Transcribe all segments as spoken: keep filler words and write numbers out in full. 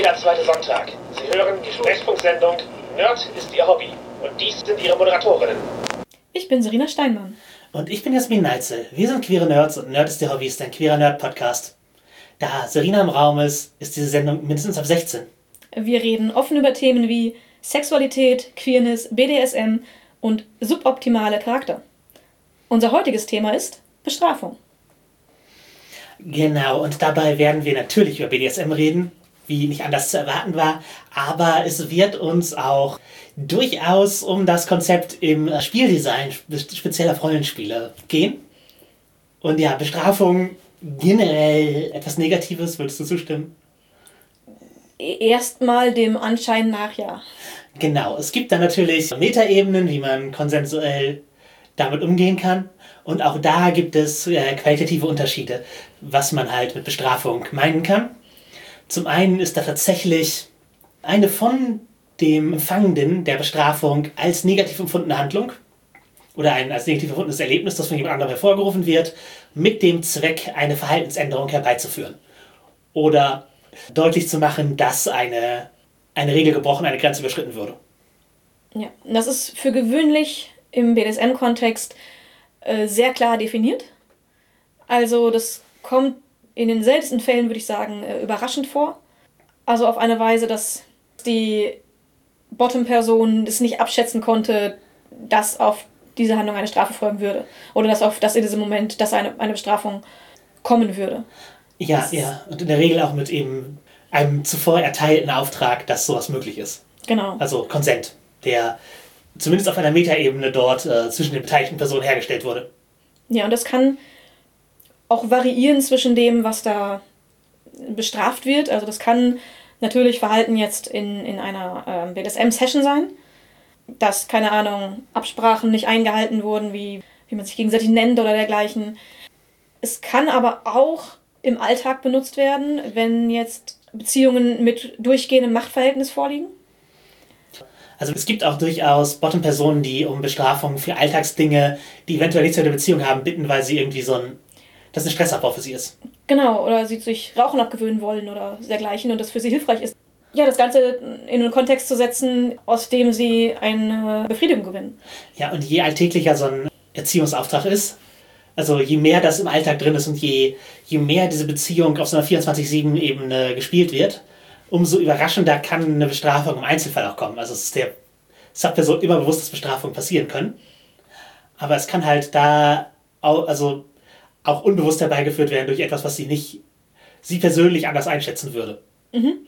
jeder zweite Sonntag. Sie hören die Sprechfunksendung Nerd ist Ihr Hobby. Und dies sind Ihre Moderatorinnen. Ich bin Serena Steinmann. Und ich bin Jasmin Neitzel. Wir sind queere Nerds und Nerd ist Ihr Hobby ist ein queerer Nerd-Podcast. Da Serena im Raum ist, ist diese Sendung mindestens ab sechzehn. Wir reden offen über Themen wie Sexualität, Queerness, B D S M und suboptimale Charakter. Unser heutiges Thema ist Bestrafung. Genau, und dabei werden wir natürlich über B D S M reden, wie nicht anders zu erwarten war, aber es wird uns auch durchaus um das Konzept im Spieldesign spezieller Rollenspiele gehen. Und ja, Bestrafung generell etwas Negatives, würdest du zustimmen? Erstmal dem Anschein nach, ja. Genau, es gibt dann natürlich Metaebenen, wie man konsensuell damit umgehen kann. Und auch da gibt es äh, qualitative Unterschiede, was man halt mit Bestrafung meinen kann. Zum einen ist da tatsächlich eine von dem Empfangenden der Bestrafung als negativ empfundene Handlung oder ein als negativ empfundenes Erlebnis, das von jemand anderem hervorgerufen wird, mit dem Zweck, eine Verhaltensänderung herbeizuführen. Oder deutlich zu machen, dass eine, eine Regel gebrochen, eine Grenze überschritten würde. Ja, das ist für gewöhnlich im B D S M-Kontext äh, sehr klar definiert. Also das kommt in den seltensten Fällen, würde ich sagen, äh, überraschend vor. Also auf eine Weise, dass die Bottom-Person es nicht abschätzen konnte, dass auf diese Handlung eine Strafe folgen würde. Oder dass, auf, dass in diesem Moment dass eine, eine Bestrafung kommen würde. Ja, das ja. Und in der Regel auch mit eben einem zuvor erteilten Auftrag, dass sowas möglich ist. Genau. Also Consent, der zumindest auf einer Metaebene dort äh, zwischen den beteiligten Personen hergestellt wurde. Ja, und das kann auch variieren zwischen dem, was da bestraft wird. Also das kann natürlich Verhalten jetzt in, in einer ähm, B D S M-Session sein, dass, keine Ahnung, Absprachen nicht eingehalten wurden, wie, wie man sich gegenseitig nennt oder dergleichen. Es kann aber auch im Alltag benutzt werden, wenn jetzt Beziehungen mit durchgehendem Machtverhältnis vorliegen. Also es gibt auch durchaus Bottom-Personen, die um Bestrafung für Alltagsdinge, die eventuell nichts mit der Beziehung haben, bitten, weil sie irgendwie so ein, das ein Stressabbau für sie ist. Genau, oder sie sich Rauchen abgewöhnen wollen oder dergleichen und das für sie hilfreich ist. Ja, das Ganze in einen Kontext zu setzen, aus dem sie eine Befriedigung gewinnen. Ja, und je alltäglicher so ein Erziehungsauftrag ist, also je mehr das im Alltag drin ist und je, je mehr diese Beziehung auf so einer vierundzwanzig sieben Ebene gespielt wird, umso überraschender kann eine Bestrafung im Einzelfall auch kommen. Also es ist der, es hat Person immer bewusst, dass Bestrafungen passieren können. Aber es kann halt da auch, also auch unbewusst herbeigeführt werden durch etwas, was sie nicht, sie persönlich anders einschätzen würde. Mhm.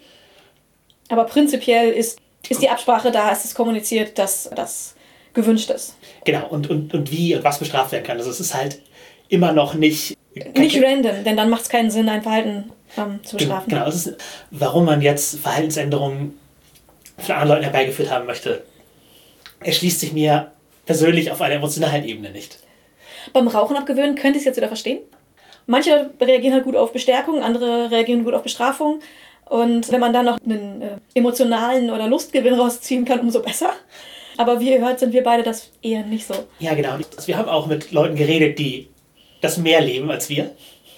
Aber prinzipiell ist, ist die Absprache da, ist es kommuniziert, dass das gewünscht ist. Genau, und, und, und wie und was bestraft werden kann. Also es ist halt immer noch nicht... Nicht random, denn dann macht es keinen Sinn, ein Verhalten ähm, zu bestrafen. Genau, es ist, warum man jetzt Verhaltensänderungen von anderen Leuten herbeigeführt haben möchte, erschließt sich mir persönlich auf einer emotionalen Ebene nicht. Beim Rauchen abgewöhnen könnte ich es jetzt wieder verstehen. Manche Leute reagieren halt gut auf Bestärkung, andere reagieren gut auf Bestrafung. Und wenn man dann noch einen äh, emotionalen oder Lustgewinn rausziehen kann, umso besser. Aber wie ihr hört, sind wir beide das eher nicht so. Ja, genau. Wir haben auch mit Leuten geredet, die das mehr leben als wir.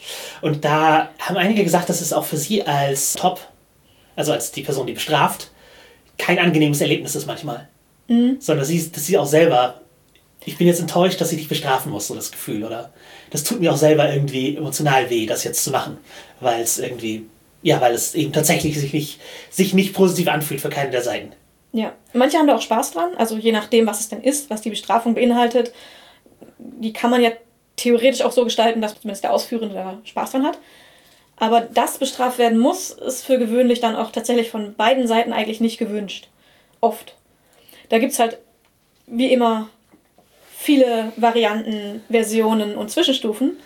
Und da haben einige gesagt, dass es auch für sie als Top, also als die Person, die bestraft, kein angenehmes Erlebnis ist manchmal. Mhm. Sondern sie, dass sie auch selber, ich bin jetzt enttäuscht, dass ich dich bestrafen muss, so das Gefühl. Oder das tut mir auch selber irgendwie emotional weh, das jetzt zu machen. Weil es irgendwie, ja, weil es eben tatsächlich sich nicht, sich nicht positiv anfühlt für keine der Seiten. Ja, manche haben da auch Spaß dran, also je nachdem, was es denn ist, was die Bestrafung beinhaltet. Die kann man ja theoretisch auch so gestalten, dass zumindest der Ausführende da Spaß dran hat. Aber dass bestraft werden muss, ist für gewöhnlich dann auch tatsächlich von beiden Seiten eigentlich nicht gewünscht. Oft. Da gibt es halt, wie immer, viele Varianten, Versionen und Zwischenstufen.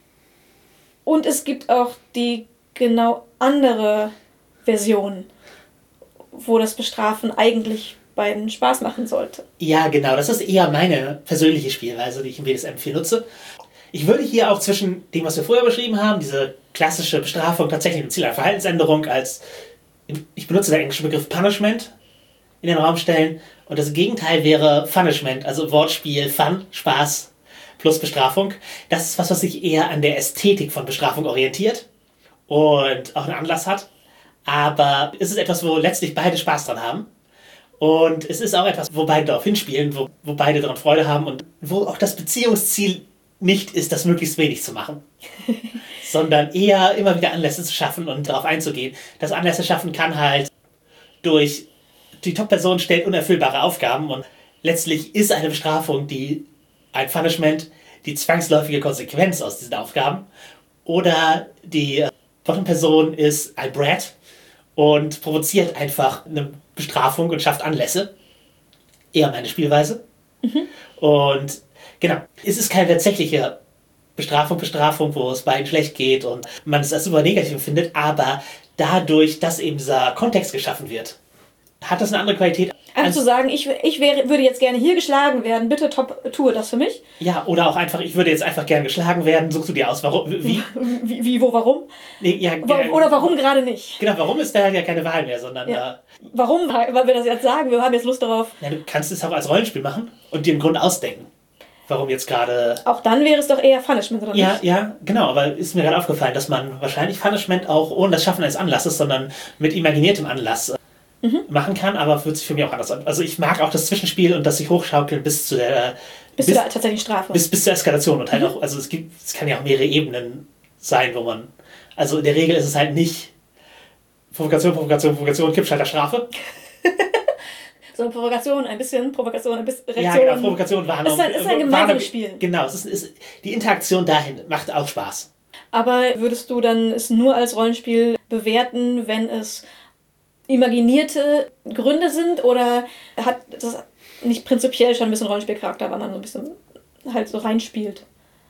Und es gibt auch die genau andere Version, wo das Bestrafen eigentlich beiden Spaß machen sollte. Ja, genau. Das ist eher meine persönliche Spielweise, die ich im B D S M vier nutze. Ich würde hier auch zwischen dem, was wir vorher beschrieben haben, diese klassische Bestrafung tatsächlich mit Ziel einer Verhaltensänderung als, ich benutze den englischen Begriff Punishment, in den Raum stellen. Und das Gegenteil wäre Punishment, also Wortspiel, Fun, Spaß plus Bestrafung. Das ist was, was sich eher an der Ästhetik von Bestrafung orientiert und auch einen Anlass hat. Aber es ist etwas, wo letztlich beide Spaß dran haben. Und es ist auch etwas, wo beide darauf hinspielen, wo, wo beide daran Freude haben und wo auch das Beziehungsziel nicht ist, das möglichst wenig zu machen, sondern eher immer wieder Anlässe zu schaffen und darauf einzugehen. Das Anlässe schaffen kann halt durch, die Top-Person stellt unerfüllbare Aufgaben und letztlich ist eine Bestrafung, die ein Punishment, die zwangsläufige Konsequenz aus diesen Aufgaben. Oder die Bottom-Person ist ein Brat und provoziert einfach eine Bestrafung und schafft Anlässe. Eher meine Spielweise. Mhm. Und genau, es ist keine tatsächliche Bestrafung, Bestrafung, wo es beiden schlecht geht und man es als super negativ empfindet, aber dadurch, dass eben dieser Kontext geschaffen wird, hat das eine andere Qualität. Also zu sagen, ich, ich wäre, würde jetzt gerne hier geschlagen werden, bitte Top, tue das für mich. Ja, oder auch einfach, ich würde jetzt einfach gerne geschlagen werden, suchst du dir aus, warum, wie? Wie, wie wo, warum? Nee, ja, oder warum gerade nicht? Genau, warum ist da ja keine Wahl mehr, sondern... Ja. Äh, warum? Weil wir das jetzt sagen, wir haben jetzt Lust darauf. Ja, du kannst es auch als Rollenspiel machen und dir einen Grund ausdenken, warum jetzt gerade... Auch dann wäre es doch eher Punishment, oder ja, nicht? Ja, genau, aber ist mir gerade aufgefallen, dass man wahrscheinlich Punishment auch ohne das Schaffen eines Anlasses, sondern mit imaginiertem Anlass Mhm. machen kann, aber fühlt sich für mich auch anders an. Also ich mag auch das Zwischenspiel und das sich hochschaukeln bis zu der... Bis, bis zu der tatsächlichen Strafe. Bis, bis zur Eskalation und halt mhm. auch, also es gibt, es kann ja auch mehrere Ebenen sein, wo man... Also in der Regel ist es halt nicht Provokation, Provokation, Provokation, Kippschalter, Strafe. So eine Provokation, ein bisschen Provokation, ein bisschen Reaktion. Ja, genau, Provokation, Warnung. Es ist ein, es ist ein gemeinsames Spiel. Genau, es ist, ist, die Interaktion dahin macht auch Spaß. Aber würdest du dann es nur als Rollenspiel bewerten, wenn es imaginierte Gründe sind, oder hat das nicht prinzipiell schon ein bisschen Rollenspielcharakter, weil man so ein bisschen halt so reinspielt?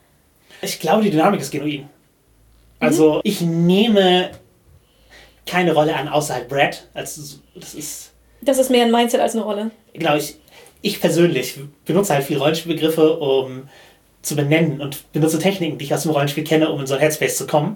Ich glaube, die Dynamik ist genuin. Also mhm. ich nehme keine Rolle an, außer halt Brad. Also das ist... Das ist mehr ein Mindset als eine Rolle. Genau, ich, ich persönlich benutze halt viele Rollenspielbegriffe, um zu benennen und benutze Techniken, die ich aus dem Rollenspiel kenne, um in so ein Headspace zu kommen.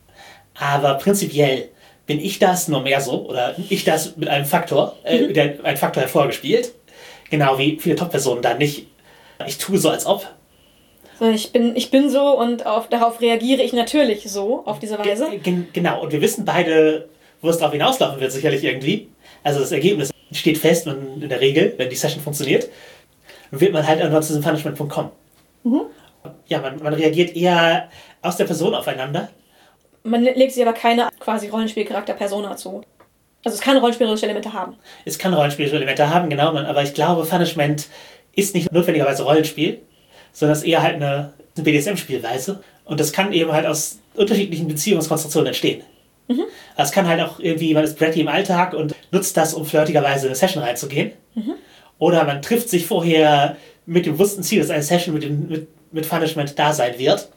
Aber prinzipiell bin ich das nur mehr so, oder ich das mit einem Faktor, äh, mhm. mit einem Faktor hervorgespielt. Genau wie viele Top-Personen da nicht. Ich tue so, als ob. So, ich bin, ich bin so und auf, darauf reagiere ich natürlich so, auf diese Weise. G- g- genau, und wir wissen beide, wo es darauf hinauslaufen wird, sicherlich irgendwie. Also das Ergebnis steht fest und in der Regel, wenn die Session funktioniert, wird man halt irgendwann zu diesem Punishment-Punkt kommen. Mhm. Ja, man, man reagiert eher aus der Person aufeinander. Man legt sich aber keine quasi Rollenspielcharakter-Persona zu. Also es kann rollenspielerische Elemente haben. Es kann rollenspielerische Elemente haben, genau. Aber ich glaube, Punishment ist nicht notwendigerweise Rollenspiel, sondern es ist eher halt eine, eine B D S M-Spielweise. Und das kann eben halt aus unterschiedlichen Beziehungskonstruktionen entstehen. Mhm. Also es kann halt auch irgendwie, man ist Bratty im Alltag und nutzt das, um flirtigerweise in eine Session reinzugehen. Mhm. Oder man trifft sich vorher mit dem bewussten Ziel, dass eine Session mit, dem, mit, mit Punishment da sein wird.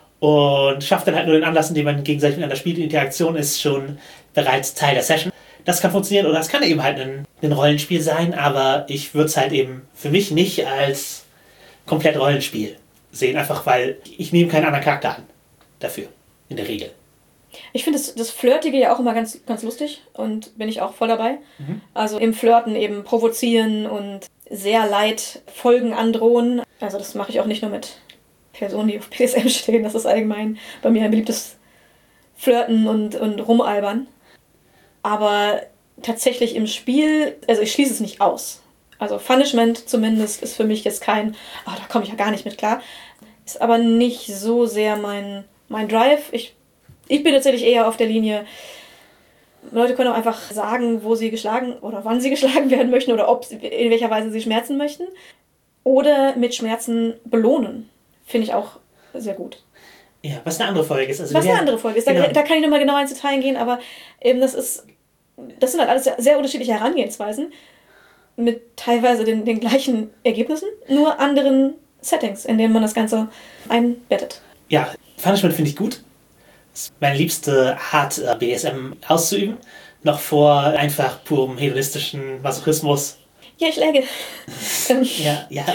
Und schafft dann halt nur den Anlass, indem man gegenseitig miteinander spielt. Die Interaktion ist schon bereits Teil der Session. Das kann funktionieren oder es kann eben halt ein, ein Rollenspiel sein, aber ich würde es halt eben für mich nicht als komplett Rollenspiel sehen, einfach weil ich nehme keinen anderen Charakter an dafür, in der Regel. Ich finde das, das Flirtige ja auch immer ganz, ganz lustig und bin ich auch voll dabei. Mhm. Also im Flirten eben provozieren und sehr leid Folgen androhen. Also das mache ich auch nicht nur mit Personen, die auf P S M stehen, das ist allgemein bei mir ein beliebtes Flirten und, und Rumalbern. Aber tatsächlich im Spiel, also ich schließe es nicht aus. Also Punishment zumindest ist für mich jetzt kein, oh, da komme ich ja gar nicht mit klar. Ist aber nicht so sehr mein, mein Drive. Ich, ich bin tatsächlich eher auf der Linie, Leute können auch einfach sagen, wo sie geschlagen oder wann sie geschlagen werden möchten oder ob sie, in welcher Weise sie schmerzen möchten. Oder mit Schmerzen belohnen. Finde ich auch sehr gut. Ja, was eine andere Folge ist. Also was eine andere Folge ist. Da, genau. da kann ich nochmal genau ins Detail gehen, aber eben das ist, das sind halt alles sehr, sehr unterschiedliche Herangehensweisen mit teilweise den, den gleichen Ergebnissen, nur anderen Settings, in denen man das Ganze einbettet. Ja, Punishment finde ich gut. Das ist meine liebste Art, B D S M auszuüben. Noch vor einfach purem hedonistischen Masochismus. Ja, ich läge. ja, ja.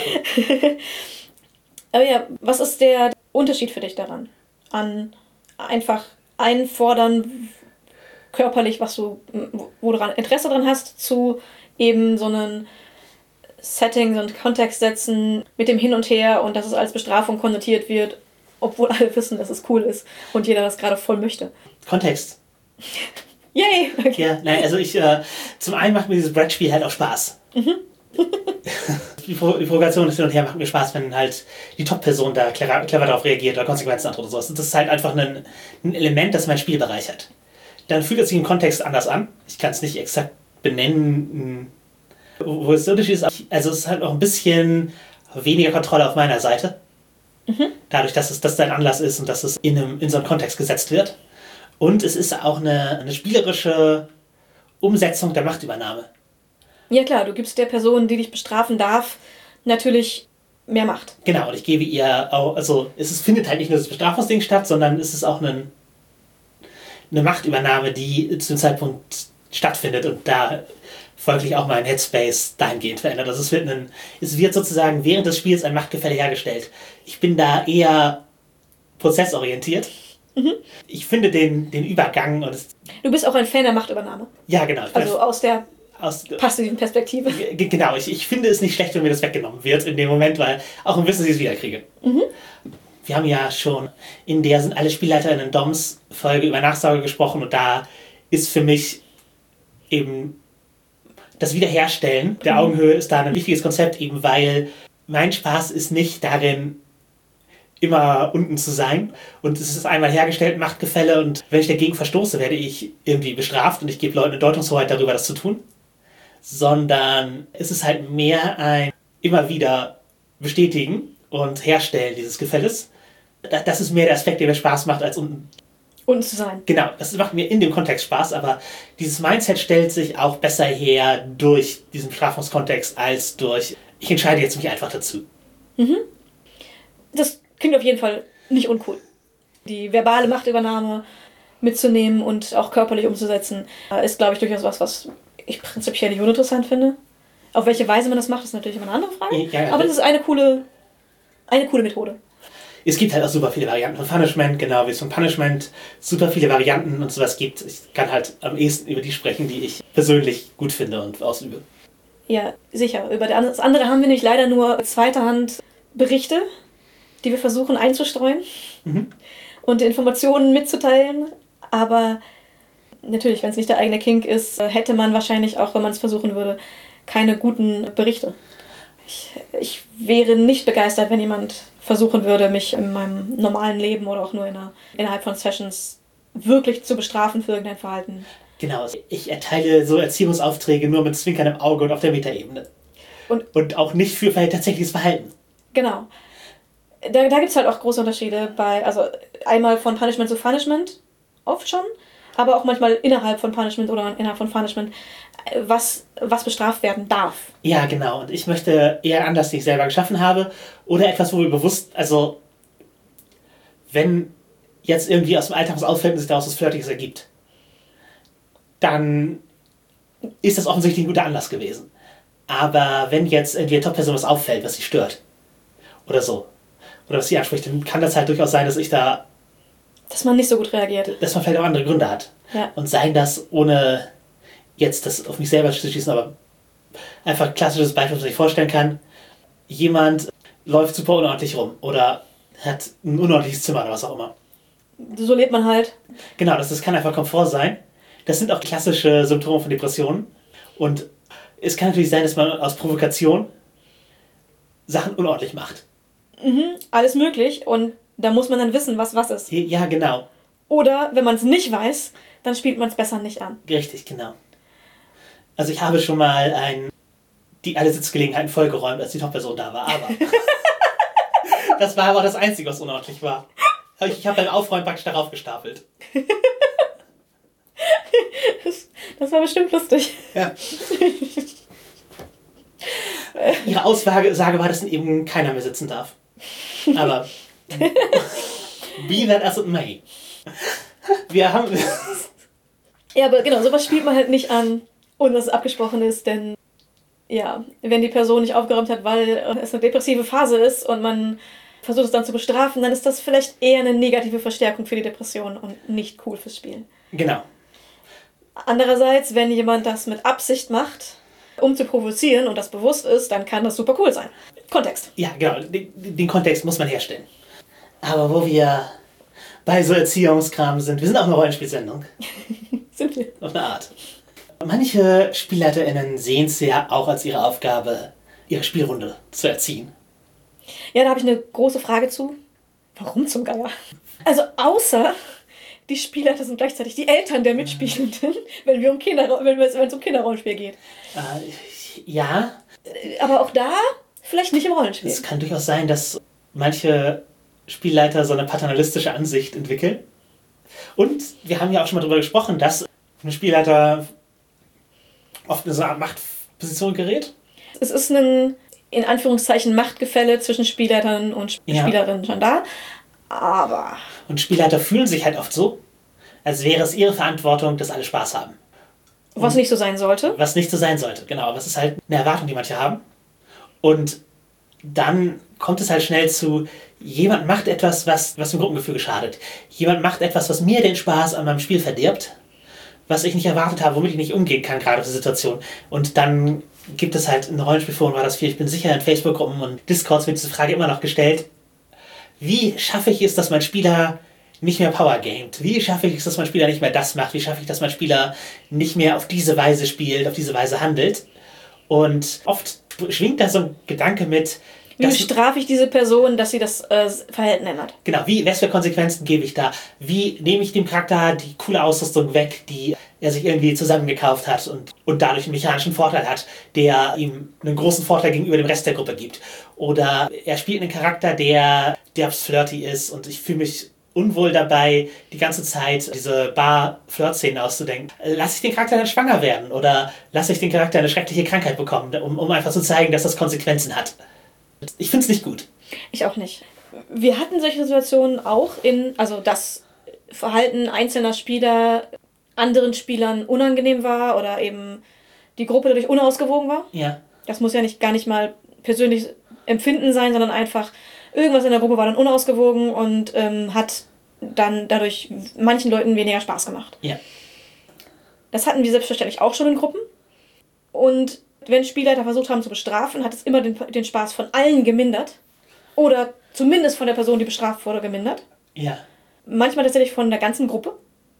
Aber ja, was ist der Unterschied für dich daran? An einfach einfordern, körperlich, was du, wo du Interesse dran hast, zu eben so einen Setting, so einen Kontext setzen mit dem Hin und Her und dass es als Bestrafung konnotiert wird, obwohl alle wissen, dass es cool ist und jeder das gerade voll möchte. Kontext. Yay! Okay. Ja, nein, also ich, äh, zum einen macht mir dieses Brettspiel halt auch Spaß. Mhm. die, Pro- die Provokation des Hin und Her macht mir Spaß, wenn halt die Top-Person da clever, clever darauf reagiert oder Konsequenzen hat oder sowas. Das ist halt einfach ein, ein Element, das mein Spiel bereichert. Dann fühlt es sich im Kontext anders an. Ich kann es nicht exakt benennen, wo es der Unterschied ist. Also es ist halt auch ein bisschen weniger Kontrolle auf meiner Seite. Mhm. Dadurch, dass es das dein Anlass ist und dass es in, einem, in so einen Kontext gesetzt wird. Und es ist auch eine, eine spielerische Umsetzung der Machtübernahme. Ja klar, du gibst der Person, die dich bestrafen darf, natürlich mehr Macht. Genau, und ich gebe ihr auch, also es ist, findet halt nicht nur das Bestrafungsding statt, sondern es ist auch ein, eine Machtübernahme, die zu dem Zeitpunkt stattfindet und da folglich auch mein Headspace dahingehend verändert. Also es wird, ein, es wird sozusagen während des Spiels ein Machtgefälle hergestellt. Ich bin da eher prozessorientiert. Mhm. Ich finde den, den Übergang und es, du bist auch ein Fan der Machtübernahme. Ja, genau. Also aus der aus passiven Perspektive. G- genau, ich, ich finde es nicht schlecht, wenn mir das weggenommen wird in dem Moment, weil auch im Wissen, dass ich es wiederkriege. Mhm. Wir haben ja schon in der sind alle SpielleiterInnen Doms Folge über Nachsorge gesprochen und da ist für mich eben das Wiederherstellen der Augenhöhe ist da ein wichtiges Konzept, eben weil mein Spaß ist nicht darin, immer unten zu sein. Und es ist einmal hergestellt, Machtgefälle und wenn ich dagegen verstoße, werde ich irgendwie bestraft und ich gebe Leuten eine Deutungshoheit darüber, das zu tun. Sondern es ist halt mehr ein immer wieder bestätigen und herstellen dieses Gefälles. Das ist mehr der Aspekt, der mir Spaß macht, als unten unten zu sein. Genau, das macht mir in dem Kontext Spaß, aber dieses Mindset stellt sich auch besser her durch diesen Bestrafungskontext als durch, ich entscheide jetzt mich einfach dazu. Mhm. Das klingt auf jeden Fall nicht uncool. Die verbale Machtübernahme mitzunehmen und auch körperlich umzusetzen, ist, glaube ich, durchaus was, was ich prinzipiell nicht uninteressant finde. Auf welche Weise man das macht, ist natürlich immer eine andere Frage. Ja, ja, aber das ist eine coole, eine coole Methode. Es gibt halt auch super viele Varianten von Punishment, genau wie es von Punishment super viele Varianten und sowas gibt. Ich kann halt am ehesten über die sprechen, die ich persönlich gut finde und ausübe. Ja, sicher. Über das andere haben wir nicht leider nur zweiter Hand Berichte, die wir versuchen einzustreuen mhm. und Informationen mitzuteilen. Aber natürlich, wenn es nicht der eigene Kink ist, hätte man wahrscheinlich auch, wenn man es versuchen würde, keine guten Berichte. Ich, ich wäre nicht begeistert, wenn jemand versuchen würde, mich in meinem normalen Leben oder auch nur in einer, innerhalb von Sessions wirklich zu bestrafen für irgendein Verhalten. Genau, ich erteile so Erziehungsaufträge nur mit zwinkerndem Auge und auf der Metaebene. Und, und auch nicht für tatsächliches Verhalten. Genau. Da, da gibt es halt auch große Unterschiede bei, also einmal von Punishment zu Punishment, oft schon, aber auch manchmal innerhalb von Punishment oder innerhalb von Punishment, was, was bestraft werden darf. Ja, genau. Und ich möchte eher anders, die ich selber geschaffen habe, oder etwas, wo wir bewusst, also wenn jetzt irgendwie aus dem Alltag was auffällt und sich daraus was Flirtiges ergibt, dann ist das offensichtlich ein guter Anlass gewesen. Aber wenn jetzt irgendwie der Top-Person was auffällt, was sie stört, oder so, oder was sie anspricht, dann kann das halt durchaus sein, dass ich da... Dass man nicht so gut reagiert. Dass man vielleicht auch andere Gründe hat. Ja. Und seien das, ohne jetzt das auf mich selber zu schießen, aber einfach ein klassisches Beispiel, was ich vorstellen kann. Jemand läuft super unordentlich rum oder hat ein unordentliches Zimmer oder was auch immer. So lebt man halt. Genau, das, das kann einfach Komfort sein. Das sind auch klassische Symptome von Depressionen. Und es kann natürlich sein, dass man aus Provokation Sachen unordentlich macht. Mhm, alles möglich. Und da muss man dann wissen, was was ist. Ja, genau. Oder, wenn man es nicht weiß, dann spielt man es besser nicht an. Richtig, genau. Also ich habe schon mal ein, die alle Sitzgelegenheiten vollgeräumt, als die Top-Person da war, aber das war aber das Einzige, was unordentlich war. Ich habe beim Aufräumen praktisch darauf gestapelt. Das, das war bestimmt lustig. Ja. Ihre Aussage war, dass eben keiner mehr sitzen darf. Aber be that as it may. Wir haben... Ja, aber genau, sowas spielt man halt nicht an, ohne dass es abgesprochen ist, denn ja, wenn die Person nicht aufgeräumt hat, weil es eine depressive Phase ist und man versucht es dann zu bestrafen, dann ist das vielleicht eher eine negative Verstärkung für die Depression und nicht cool fürs Spiel. Genau. Andererseits, wenn jemand das mit Absicht macht, um zu provozieren und das bewusst ist, dann kann das super cool sein. Kontext. Ja, genau. Den, den Kontext muss man herstellen. Aber wo wir bei so Erziehungskram sind, wir sind auch eine Rollenspielsendung. Sind wir. Auf eine Art. Manche SpielleiterInnen sehen es ja auch als ihre Aufgabe, ihre Spielrunde zu erziehen. Ja, da habe ich eine große Frage zu. Warum zum Geier? Also außer die Spielleiter sind gleichzeitig die Eltern der Mitspielenden, wenn wir um Kinder, wenn es um Kinderrollenspiel geht. Äh, ja. Aber auch da vielleicht nicht im Rollenspiel. Es kann durchaus sein, dass manche Spielleiter so eine paternalistische Ansicht entwickeln. Und wir haben ja auch schon mal darüber gesprochen, dass ein Spielleiter oft in so eine Art Machtposition gerät. Es ist ein, in Anführungszeichen, Machtgefälle zwischen Spielleitern und Ja. Spielerinnen schon da. Aber... Und Spielleiter fühlen sich halt oft so, als wäre es ihre Verantwortung, dass alle Spaß haben. Was nicht so sein sollte. Was nicht so sein sollte, genau. Aber es ist halt eine Erwartung, die manche haben. Und dann kommt es halt schnell zu, jemand macht etwas, was, was dem Gruppengefüge schadet. Jemand macht etwas, was mir den Spaß an meinem Spiel verdirbt, was ich nicht erwartet habe, womit ich nicht umgehen kann, gerade auf die Situation. Und dann gibt es halt in Rollenspielforen, war das viel, ich bin sicher, in Facebook-Gruppen und Discords wird diese Frage immer noch gestellt, wie schaffe ich es, dass mein Spieler nicht mehr Power gamet? Wie schaffe ich es, dass mein Spieler nicht mehr das macht? Wie schaffe ich, dass mein Spieler nicht mehr auf diese Weise spielt, auf diese Weise handelt? Und oft schwingt da so ein Gedanke mit, Wie bestrafe ich diese Person, dass sie das äh, Verhalten ändert? Genau, wie, was für Konsequenzen gebe ich da? Wie nehme ich dem Charakter die coole Ausrüstung weg, die er sich irgendwie zusammengekauft hat und, und dadurch einen mechanischen Vorteil hat, der ihm einen großen Vorteil gegenüber dem Rest der Gruppe gibt? Oder er spielt einen Charakter, der derbst flirty ist und ich fühle mich unwohl dabei, die ganze Zeit diese Bar-Flirt-Szenen auszudenken. Lasse ich den Charakter dann schwanger werden? Oder lasse ich den Charakter eine schreckliche Krankheit bekommen, um, um einfach zu zeigen, dass das Konsequenzen hat? Ich finde es nicht gut. Ich auch nicht. Wir hatten solche Situationen auch in, also das Verhalten einzelner Spieler anderen Spielern unangenehm war oder eben die Gruppe dadurch unausgewogen war. Ja. Das muss ja nicht gar nicht mal persönlich Empfinden sein, sondern einfach irgendwas in der Gruppe war dann unausgewogen und ähm, hat dann dadurch manchen Leuten weniger Spaß gemacht. Ja. Das hatten wir selbstverständlich auch schon in Gruppen. Und wenn Spielleiter versucht haben zu bestrafen, hat es immer den, den Spaß von allen gemindert. Oder zumindest von der Person, die bestraft wurde, gemindert. Ja. Manchmal tatsächlich von der ganzen Gruppe.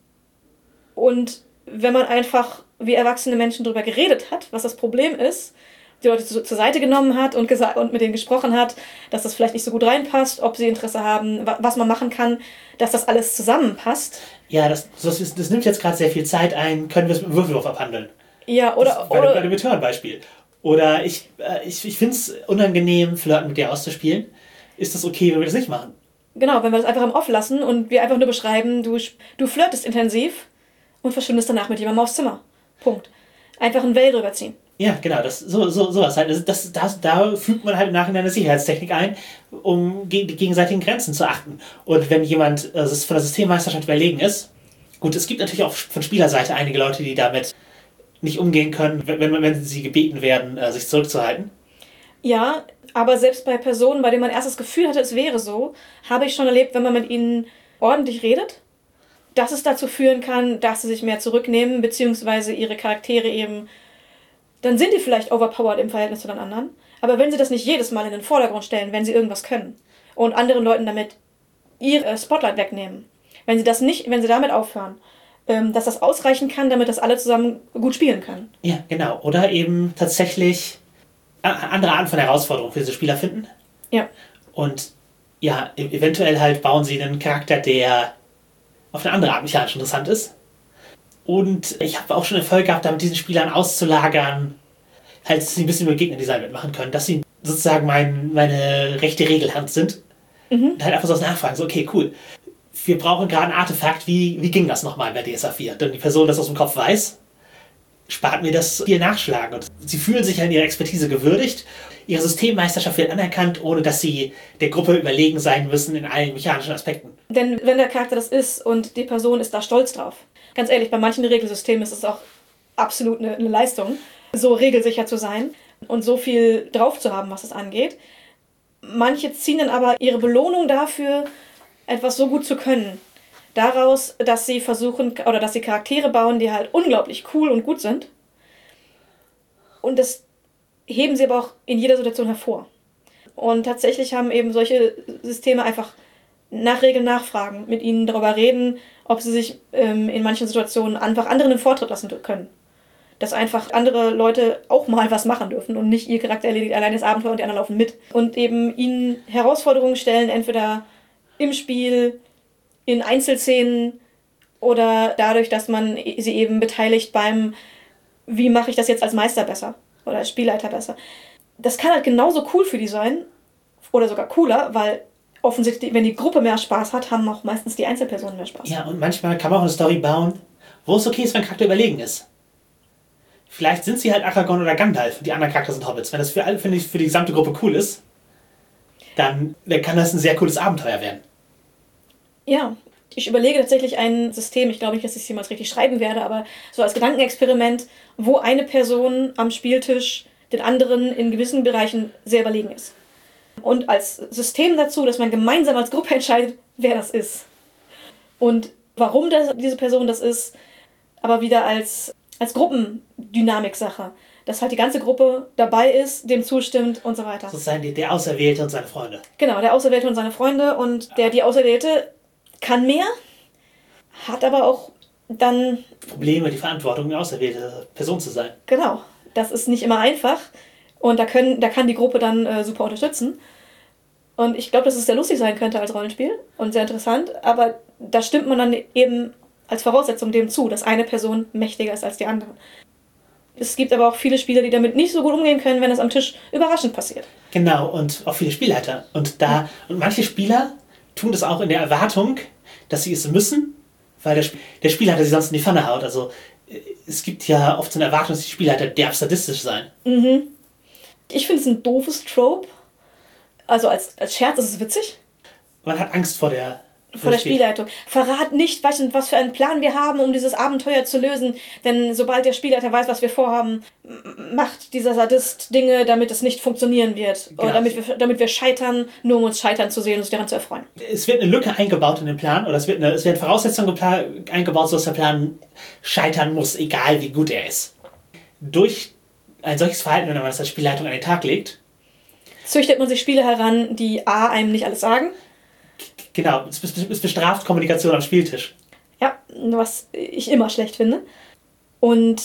Und wenn man einfach wie erwachsene Menschen darüber geredet hat, was das Problem ist, die Leute zu, zur Seite genommen hat und, gesagt, und mit denen gesprochen hat, dass das vielleicht nicht so gut reinpasst, ob sie Interesse haben, wa- was man machen kann, dass das alles zusammenpasst. Ja, das, das, ist, das nimmt jetzt gerade sehr viel Zeit ein. Können wir es mit dem Würfelwurf abhandeln? Ja, oder... Das, bei, oder bei dem Return-Beispiel. Oder ich, äh, ich, ich finde es unangenehm, Flirten mit dir auszuspielen. Ist das okay, wenn wir das nicht machen? Genau, wenn wir das einfach im Off lassen und wir einfach nur beschreiben, du, du flirtest intensiv und verschwindest danach mit jemandem aufs Zimmer. Punkt. Einfach ein Veil drüber ziehen. Ja, genau, das, so, so, sowas halt. Das, das, das, da fügt man halt im Nachhinein eine Sicherheitstechnik ein, um gegen die gegenseitigen Grenzen zu achten. Und wenn jemand äh, von der Systemmeisterschaft überlegen ist, gut, es gibt natürlich auch von Spielerseite einige Leute, die damit nicht umgehen können, wenn, wenn, wenn sie gebeten werden, äh, sich zurückzuhalten. Ja, aber selbst bei Personen, bei denen man erst das Gefühl hatte, es wäre so, habe ich schon erlebt, wenn man mit ihnen ordentlich redet, dass es dazu führen kann, dass sie sich mehr zurücknehmen, beziehungsweise ihre Charaktere eben, dann sind die vielleicht overpowered im Verhältnis zu den anderen, aber wenn sie das nicht jedes Mal in den Vordergrund stellen, wenn sie irgendwas können und anderen Leuten damit ihr äh, Spotlight wegnehmen, wenn sie das nicht, wenn sie damit aufhören, ähm, dass das ausreichen kann, damit das alle zusammen gut spielen können. Ja, genau. Oder eben tatsächlich äh, andere Arten von Herausforderungen für diese Spieler finden. Ja. Und ja, e- eventuell halt bauen sie einen Charakter, der auf eine andere Art mechanisch interessant ist. Und ich habe auch schon Erfolg gehabt, da mit diesen Spielern auszulagern, halt, dass sie ein bisschen über Gegnerdesign mitmachen können, dass sie sozusagen mein, meine rechte Regelhand sind. Mhm. Und halt einfach so nachfragen, so, okay, cool. Wir brauchen gerade ein Artefakt, wie, wie ging das nochmal bei D S A vier? Denn die Person das aus dem Kopf weiß, spart mir das viel Nachschlagen. Und sie fühlen sich an ihrer Expertise gewürdigt. Ihre Systemmeisterschaft wird anerkannt, ohne dass sie der Gruppe überlegen sein müssen in allen mechanischen Aspekten. Denn wenn der Charakter das ist und die Person ist da stolz drauf. Ganz ehrlich, bei manchen Regelsystemen ist es auch absolut eine, eine Leistung, so regelsicher zu sein und so viel drauf zu haben, was es angeht. Manche ziehen dann aber ihre Belohnung dafür, etwas so gut zu können, daraus, dass sie versuchen, oder dass sie Charaktere bauen, die halt unglaublich cool und gut sind. Und das heben sie aber auch in jeder Situation hervor. Und tatsächlich haben eben solche Systeme einfach nach Regeln nachfragen, mit ihnen darüber reden, ob sie sich ähm, in manchen Situationen einfach anderen den Vortritt lassen können. Dass einfach andere Leute auch mal was machen dürfen und nicht ihr Charakter erledigt allein das Abenteuer und die anderen laufen mit. Und eben ihnen Herausforderungen stellen, entweder im Spiel, in Einzelszenen oder dadurch, dass man sie eben beteiligt beim, wie mache ich das jetzt als Meister besser oder als Spielleiter besser. Das kann halt genauso cool für die sein oder sogar cooler, weil offensichtlich, wenn die Gruppe mehr Spaß hat, haben auch meistens die Einzelpersonen mehr Spaß. Ja, und manchmal kann man auch eine Story bauen, wo es okay ist, wenn ein Charakter überlegen ist. Vielleicht sind sie halt Aragorn oder Gandalf, die anderen Charakter sind Hobbits. Wenn das für, finde ich, für die gesamte Gruppe cool ist, dann, dann kann das ein sehr cooles Abenteuer werden. Ja, ich überlege tatsächlich ein System, ich glaube nicht, dass ich es jemals richtig schreiben werde, aber so als Gedankenexperiment, wo eine Person am Spieltisch den anderen in gewissen Bereichen sehr überlegen ist. Und als System dazu, dass man gemeinsam als Gruppe entscheidet, wer das ist. Und warum das, diese Person das ist, aber wieder als, als Gruppendynamik-Sache. Dass halt die ganze Gruppe dabei ist, dem zustimmt und so weiter. Sozusagen der Auserwählte und seine Freunde. Genau, der Auserwählte und seine Freunde. Und der, die Auserwählte kann mehr, hat aber auch dann... Probleme, die Verantwortung, eine auserwählte Person zu sein. Genau, das ist nicht immer einfach. Und da, können, da kann die Gruppe dann äh, super unterstützen. Und ich glaube, dass es sehr lustig sein könnte als Rollenspiel und sehr interessant. Aber da stimmt man dann eben als Voraussetzung dem zu, dass eine Person mächtiger ist als die andere. Es gibt aber auch viele Spieler, die damit nicht so gut umgehen können, wenn es am Tisch überraschend passiert. Genau, und auch viele Spielleiter. Und, da, ja. und manche Spieler tun das auch in der Erwartung, dass sie es müssen, weil der, der Spielleiter sie sonst in die Pfanne haut. Also es gibt ja oft so eine Erwartung, dass die Spielleiter derb sadistisch sein. Mhm. Ich finde es ein doofes Trope. Also als, als Scherz ist es witzig. Man hat Angst vor der... Vor der Spielleitung. Verrat nicht, was, was für einen Plan wir haben, um dieses Abenteuer zu lösen. Denn sobald der Spielleiter weiß, was wir vorhaben, macht dieser Sadist Dinge, damit es nicht funktionieren wird. Genau. Oder damit wir, damit wir scheitern, nur um uns scheitern zu sehen und uns daran zu erfreuen. Es wird eine Lücke eingebaut in den Plan, oder es, wird eine, es werden Voraussetzungen gepla- eingebaut, sodass der Plan scheitern muss, egal wie gut er ist. Durch ein solches Verhalten, wenn man das als Spielleitung an den Tag legt, züchtet man sich Spiele heran, die A, einem nicht alles sagen. Genau, es bestraft Kommunikation am Spieltisch. Ja, was ich immer schlecht finde. Und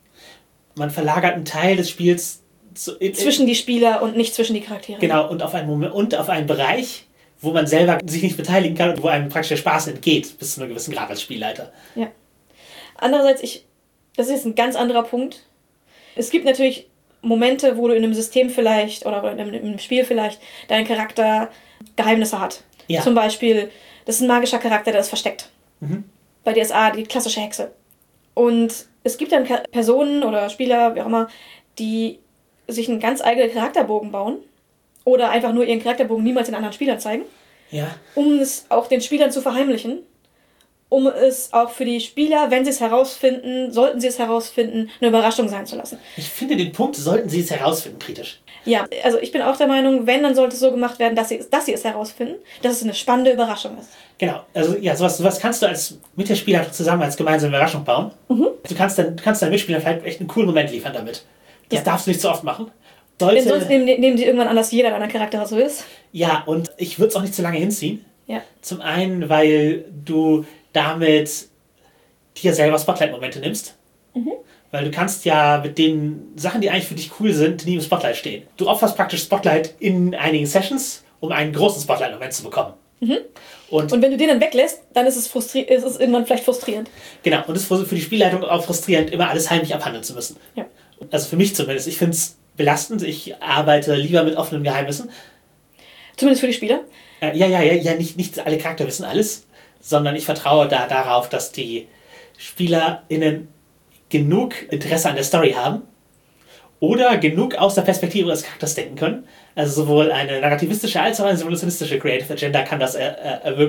man verlagert einen Teil des Spiels zu, in, zwischen die Spieler und nicht zwischen die Charaktere. Genau, und auf einen Moment und auf einen Bereich, wo man selber sich nicht beteiligen kann und wo einem praktisch der Spaß entgeht, bis zu einem gewissen Grad als Spielleiter. Ja. Andererseits, ich, das ist jetzt ein ganz anderer Punkt. Es gibt natürlich Momente, wo du in einem System vielleicht oder in einem, in einem Spiel vielleicht dein Charakter Geheimnisse hat. Ja. Zum Beispiel, das ist ein magischer Charakter, der ist versteckt. Mhm. Bei D S A die klassische Hexe. Und es gibt dann Personen oder Spieler, wie auch immer, die sich einen ganz eigenen Charakterbogen bauen oder einfach nur ihren Charakterbogen niemals den anderen Spielern zeigen, ja. um es auch den Spielern zu verheimlichen, um es auch für die Spieler, wenn sie es herausfinden, sollten sie es herausfinden, eine Überraschung sein zu lassen. Ich finde den Punkt, sollten sie es herausfinden, kritisch. Ja, also ich bin auch der Meinung, wenn, dann sollte es so gemacht werden, dass sie, dass sie es herausfinden, dass es eine spannende Überraschung ist. Genau, also ja, sowas, sowas kannst du als mit der Spieler zusammen als gemeinsame Überraschung bauen. Mhm. Du kannst dann, du kannst deinen Mitspielern vielleicht echt einen coolen Moment liefern damit. Das ja. darfst du nicht so oft machen. Sollte, Denn sonst nehmen, nehmen die irgendwann an, dass jeder deiner Charaktere so ist. Ja, und ich würde es auch nicht zu lange hinziehen. Ja. Zum einen, weil du damit dir selber Spotlight-Momente nimmst. Mhm. Weil du kannst ja mit den Sachen, die eigentlich für dich cool sind, nie im Spotlight stehen. Du opferst praktisch Spotlight in einigen Sessions, um einen großen Spotlight-Moment zu bekommen. Mhm. Und, und wenn du den dann weglässt, dann ist es, frustri- ist es irgendwann vielleicht frustrierend. Genau, und es ist für die Spielleitung auch frustrierend, immer alles heimlich abhandeln zu müssen. Ja. Also für mich zumindest. Ich finde es belastend. Ich arbeite lieber mit offenen Geheimnissen. Zumindest für die Spieler? Äh, ja, ja, ja, ja, nicht, nicht alle Charakter wissen alles, sondern ich vertraue da darauf, dass die SpielerInnen genug Interesse an der Story haben oder genug aus der Perspektive des Charakters denken können. Also sowohl eine narrativistische als auch eine symbolistische Creative Agenda kann das äh, äh,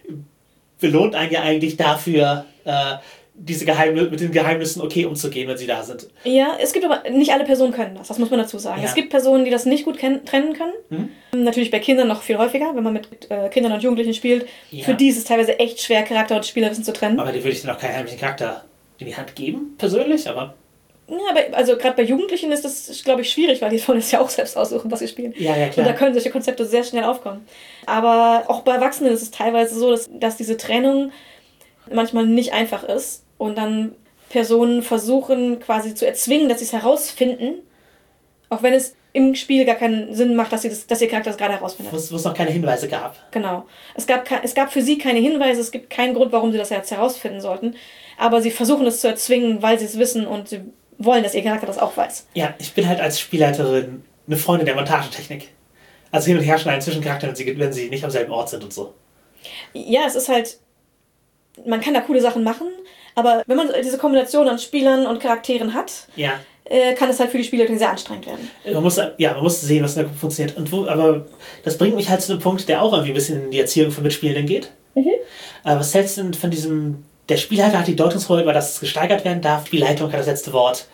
belohnt einen ja eigentlich dafür, äh, diese Geheimnisse, mit den Geheimnissen okay umzugehen, wenn sie da sind. Ja, es gibt aber, nicht alle Personen können das, das muss man dazu sagen. Ja. Es gibt Personen, die das nicht gut ken- trennen können. Mhm. Natürlich bei Kindern noch viel häufiger, wenn man mit äh, Kindern und Jugendlichen spielt. Ja. Für die ist es teilweise echt schwer, Charakter und Spielerwissen zu trennen. Aber die würde ich dann auch keinen heimlichen Charakter in die Hand geben, persönlich, aber... Ja, aber also gerade bei Jugendlichen ist das, glaube ich, schwierig, weil die wollen es ja auch selbst aussuchen, was sie spielen. Ja, ja, klar. Und da können solche Konzepte sehr schnell aufkommen. Aber auch bei Erwachsenen ist es teilweise so, dass, dass diese Trennung manchmal nicht einfach ist und dann Personen versuchen quasi zu erzwingen, dass sie es herausfinden, auch wenn es im Spiel gar keinen Sinn macht, dass, sie das, dass ihr Charakter das gerade herausfindet. Wo es, wo es noch keine Hinweise gab. Genau. Es gab, es gab für sie keine Hinweise, es gibt keinen Grund, warum sie das jetzt herausfinden sollten. Aber sie versuchen es zu erzwingen, weil sie es wissen und sie wollen, dass ihr Charakter das auch weiß. Ja, ich bin halt als Spielleiterin eine Freundin der Montagetechnik. Also hin und her schneiden zwischen Charakteren, wenn sie nicht am selben Ort sind und so. Ja, es ist halt, man kann da coole Sachen machen, aber wenn man diese Kombination an Spielern und Charakteren hat, ja. äh, kann es halt für die Spielleitung sehr anstrengend werden. Man muss, ja, man muss sehen, was in der Gruppe funktioniert. Und wo, aber das bringt mich halt zu einem Punkt, der auch irgendwie ein bisschen in die Erziehung von Mitspielenden geht. Mhm. Aber was hältst du denn von diesem, der Spielleiter hat die Deutungshoheit, weil das gesteigert werden darf, die Spielleitung hat das letzte Wort,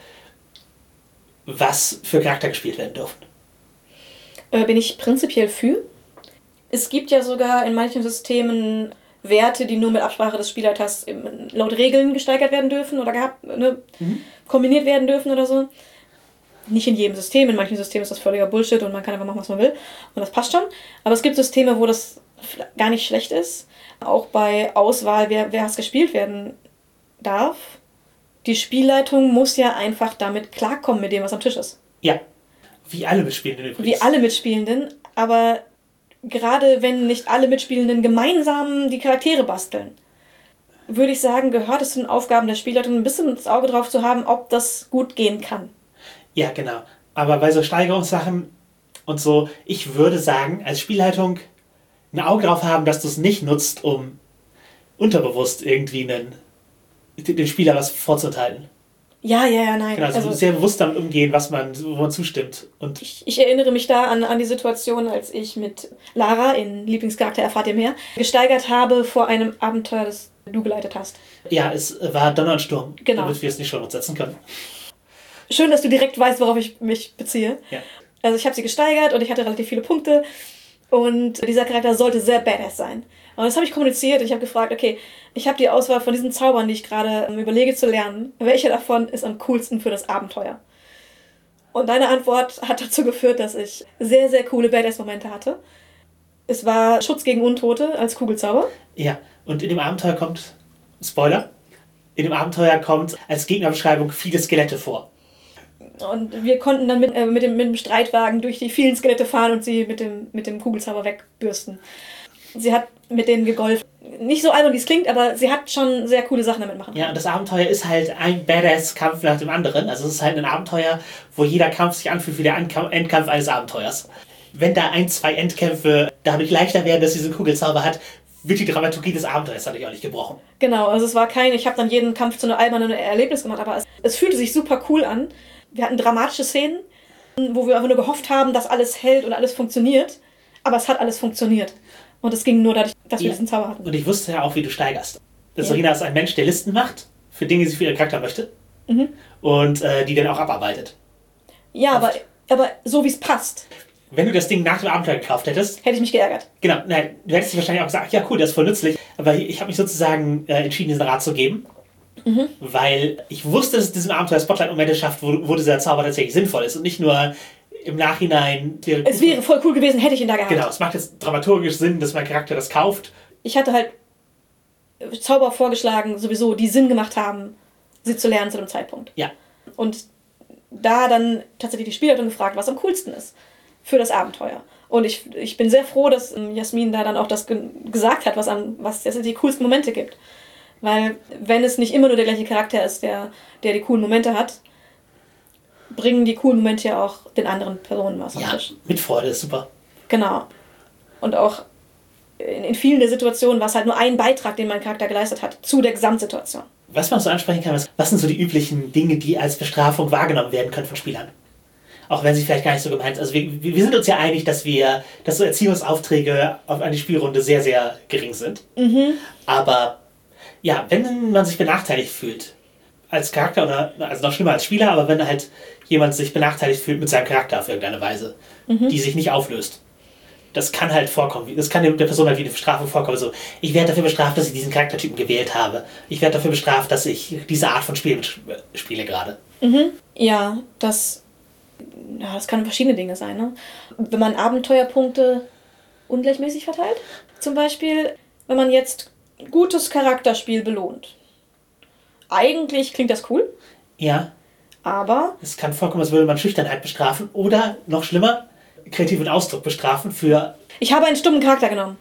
was für Charakter gespielt werden dürfen? Äh, bin ich prinzipiell für. Es gibt ja sogar in manchen Systemen Werte, die nur mit Absprache des Spielleiters laut Regeln gesteigert werden dürfen oder gehabt, ne, mhm. kombiniert werden dürfen oder so. Nicht in jedem System, in manchen Systemen ist das völliger Bullshit und man kann einfach machen, was man will und das passt schon. Aber es gibt Systeme, wo das gar nicht schlecht ist. Auch bei Auswahl, wer, wer es gespielt werden darf. Die Spielleitung muss ja einfach damit klarkommen mit dem, was am Tisch ist. Ja, wie alle Mitspielenden übrigens. Wie alle Mitspielenden, aber gerade wenn nicht alle Mitspielenden gemeinsam die Charaktere basteln, würde ich sagen, gehört es zu den Aufgaben der Spielleitung, ein bisschen das Auge drauf zu haben, ob das gut gehen kann. Ja, genau. Aber bei so Steigerungssachen und so, ich würde sagen, als Spielleitung ein Auge drauf haben, dass du es nicht nutzt, um unterbewusst irgendwie einen, den Spieler was vorzuenthalten. Ja, ja, ja, nein. Genau, also, also sehr bewusst damit umgehen, was man, wo man zustimmt. Und ich, ich erinnere mich da an, an die Situation, als ich mit Lara, in Lieblingscharakter erfahrt ihr mehr, gesteigert habe vor einem Abenteuer, das du geleitet hast. Ja, es war Donner und Sturm, genau. Damit wir es nicht schon umsetzen können. Schön, dass du direkt weißt, worauf ich mich beziehe. Ja. Also ich habe sie gesteigert und ich hatte relativ viele Punkte und dieser Charakter sollte sehr badass sein. Und das habe ich kommuniziert und ich habe gefragt, okay, ich habe die Auswahl von diesen Zaubern, die ich gerade ähm, überlege zu lernen. Welcher davon ist am coolsten für das Abenteuer? Und deine Antwort hat dazu geführt, dass ich sehr, sehr coole Badass-Momente hatte. Es war Schutz gegen Untote als Kugelzauber. Ja, und in dem Abenteuer kommt, Spoiler, in dem Abenteuer kommt als Gegnerbeschreibung viele Skelette vor. Und wir konnten dann mit, äh, mit, dem, mit dem Streitwagen durch die vielen Skelette fahren und sie mit dem, mit dem Kugelzauber wegbürsten. Sie hat mit denen gegolft. Nicht so albern, wie es klingt, aber sie hat schon sehr coole Sachen damit machen. Ja, und das Abenteuer ist halt ein Badass-Kampf nach dem anderen. Also es ist halt ein Abenteuer, wo jeder Kampf sich anfühlt wie der Endkampf eines Abenteuers. Wenn da ein, zwei Endkämpfe dadurch leichter werden, dass sie diesen Kugelzauber hat, wird die Dramaturgie des Abenteuers dadurch auch nicht gebrochen. Genau, also es war kein, ich habe dann jeden Kampf zu einer albernen Erlebnis gemacht, aber es, es fühlte sich super cool an. Wir hatten dramatische Szenen, wo wir einfach nur gehofft haben, dass alles hält und alles funktioniert. Aber es hat alles funktioniert. Und es ging nur dadurch, dass wir ja. diesen Zauber hatten. Und ich wusste ja auch, wie du steigerst. Ja. Serena ist ein Mensch, der Listen macht, für Dinge, die sie für ihren Charakter möchte. Mhm. Und äh, die dann auch abarbeitet. Ja, aber, aber so wie es passt. Wenn du das Ding nach dem Abenteuer gekauft hättest... Hätte ich mich geärgert. Genau, nein, du hättest dich wahrscheinlich auch gesagt, ja cool, das ist voll nützlich. Aber ich habe mich sozusagen äh, entschieden, diesen Rat zu geben. Mhm. Weil ich wusste, dass es diesem Abenteuer Spotlight-Momente schafft, wo, wo dieser Zauber tatsächlich sinnvoll ist und nicht nur im Nachhinein... Es wäre voll cool gewesen, hätte ich ihn da gehabt. Genau, es macht jetzt dramaturgisch Sinn, dass mein Charakter das kauft. Ich hatte halt Zauber vorgeschlagen, sowieso, die Sinn gemacht haben, sie zu lernen zu dem Zeitpunkt. Ja. Und da dann tatsächlich die Spielleitung gefragt, was am coolsten ist für das Abenteuer. Und ich, ich bin sehr froh, dass Jasmin da dann auch das ge- gesagt hat, was, am, was jetzt die coolsten Momente gibt. Weil wenn es nicht immer nur der gleiche Charakter ist, der, der die coolen Momente hat, bringen die coolen Momente ja auch den anderen Personen was am ja, Tisch. Mit Freude, ist super. Genau. Und auch in, in vielen der Situationen war es halt nur ein Beitrag, den mein Charakter geleistet hat, zu der Gesamtsituation. Was man so ansprechen kann, was, was sind so die üblichen Dinge, die als Bestrafung wahrgenommen werden können von Spielern? Auch wenn sie vielleicht gar nicht so gemeint sind. Also wir, wir sind uns ja einig, dass wir, dass so Erziehungsaufträge auf eine Spielrunde sehr, sehr gering sind. Mhm. Aber ja, wenn man sich benachteiligt fühlt, als Charakter oder, also noch schlimmer als Spieler, aber wenn halt jemand sich benachteiligt fühlt mit seinem Charakter auf irgendeine Weise, mhm. die sich nicht auflöst. Das kann halt vorkommen. Das kann der Person halt wie eine Bestrafung vorkommen. So, ich werde dafür bestraft, dass ich diesen Charaktertypen gewählt habe. Ich werde dafür bestraft, dass ich diese Art von Spiel spiele gerade. Mhm. Ja, das, ja, das kann verschiedene Dinge sein. Ne? Wenn man Abenteuerpunkte ungleichmäßig verteilt, zum Beispiel, wenn man jetzt gutes Charakterspiel belohnt. Eigentlich klingt das cool. Ja. Aber es kann vorkommen, als würde man Schüchternheit bestrafen oder, noch schlimmer, kreativen Ausdruck bestrafen für... Ich habe einen stummen Charakter genommen.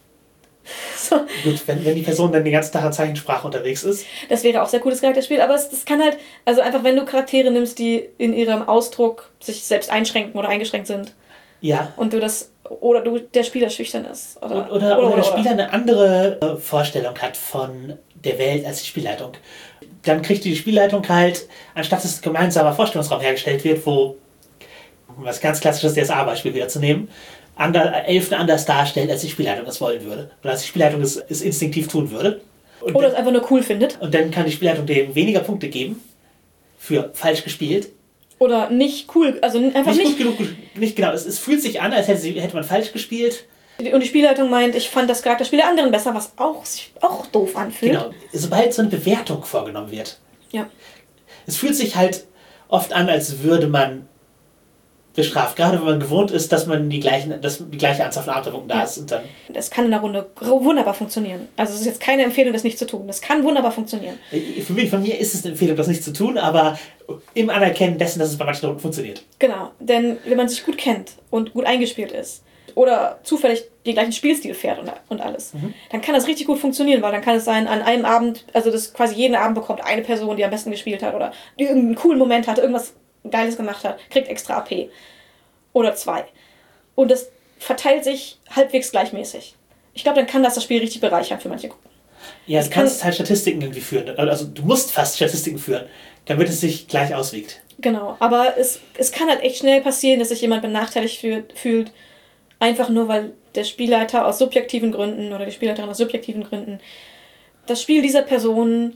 So. Gut, wenn, wenn die Person dann den ganzen Tag in Zeichensprache unterwegs ist. Das wäre auch sehr cooles Charakterspiel, aber es, das kann halt, also einfach wenn du Charaktere nimmst, die in ihrem Ausdruck sich selbst einschränken oder eingeschränkt sind. Ja. Und du das, oder du der Spieler schüchtern ist. Oder, oder, oder, oder, oder der Spieler eine andere Vorstellung hat von der Welt als die Spielleitung. Dann kriegt die Spielleitung halt, anstatt dass ein gemeinsamer Vorstellungsraum hergestellt wird, wo, um was ganz klassisches D S A-Beispiel wieder zu nehmen, ander, Elfen anders darstellt, als die Spielleitung es wollen würde. Oder als die Spielleitung es, es instinktiv tun würde. Und oder dann, es einfach nur cool findet. Und dann kann die Spielleitung dem weniger Punkte geben für falsch gespielt. Oder nicht cool, also einfach nicht... Nicht, gut genug, nicht genau. Es, es fühlt sich an, als hätte, sie, hätte man falsch gespielt. Und die Spielleitung meint, ich fand das Charakterspiel der anderen besser, was auch sich auch doof anfühlt. Genau, sobald so eine Bewertung vorgenommen wird. Ja. Es fühlt sich halt oft an, als würde man bestraft. Gerade wenn man gewohnt ist, dass man die, gleichen, dass die gleiche Anzahl von Abenteuerpunkten da ja. ist. Und dann das kann in der Runde wunderbar funktionieren. Also es ist jetzt keine Empfehlung, das nicht zu tun. Das kann wunderbar funktionieren. Für mich, von mir ist es eine Empfehlung, das nicht zu tun, aber im Anerkennen dessen, dass es bei manchen Runden funktioniert. Genau, denn wenn man sich gut kennt und gut eingespielt ist oder zufällig den gleichen Spielstil fährt und, und alles, mhm. dann kann das richtig gut funktionieren, weil dann kann es sein, an einem Abend, also das quasi jeden Abend bekommt eine Person, die am besten gespielt hat oder die irgendeinen coolen Moment hatte, irgendwas Geiles gemacht hat, kriegt extra A P. Oder zwei. Und das verteilt sich halbwegs gleichmäßig. Ich glaube, dann kann das das Spiel richtig bereichern für manche Gruppen. Ja, du kannst halt Statistiken irgendwie führen. Also du musst fast Statistiken führen, damit es sich gleich auswiegt. Genau, aber es, es kann halt echt schnell passieren, dass sich jemand benachteiligt fühlt, fühlt, einfach nur, weil der Spielleiter aus subjektiven Gründen oder die Spielleiterin aus subjektiven Gründen das Spiel dieser Person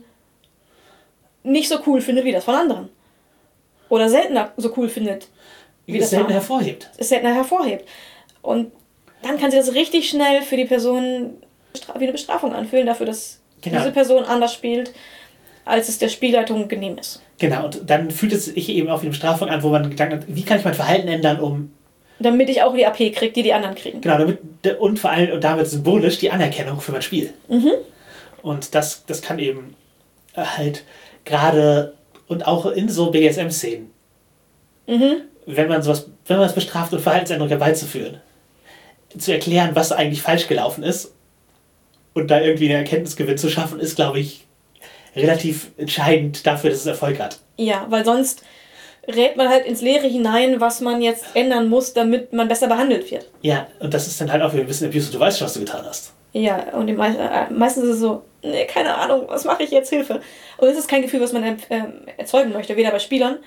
nicht so cool findet wie das von anderen. Oder seltener so cool findet, wie es das seltener war. hervorhebt. Es seltener hervorhebt. Und dann kann sich das richtig schnell für die Person wie eine Bestrafung anfühlen, dafür, dass genau. diese Person anders spielt, als es der Spielleitung genehm ist. Genau, und dann fühlt es sich eben auch wie eine Bestrafung an, wo man Gedanken hat, wie kann ich mein Verhalten ändern, um... Damit ich auch die A P kriege, die die anderen kriegen. Genau, damit, und vor allem und damit symbolisch die Anerkennung für mein Spiel. Mhm. Und das, das kann eben halt gerade und auch in so B D S M-Szenen, mhm. wenn man sowas, wenn man es bestraft und Verhaltensänderungen herbeizuführen, zu erklären, was eigentlich falsch gelaufen ist und da irgendwie einen Erkenntnisgewinn zu schaffen, ist, glaube ich, relativ entscheidend dafür, dass es Erfolg hat. Ja, weil sonst rät man halt ins Leere hinein, was man jetzt ändern muss, damit man besser behandelt wird. Ja, und das ist dann halt auch wieder ein bisschen Abuse und du weißt schon, was du getan hast. Ja, und die mei- äh, meistens ist es so, nee, keine Ahnung, was mache ich jetzt, Hilfe. Und es ist kein Gefühl, was man äh, erzeugen möchte, weder bei Spielern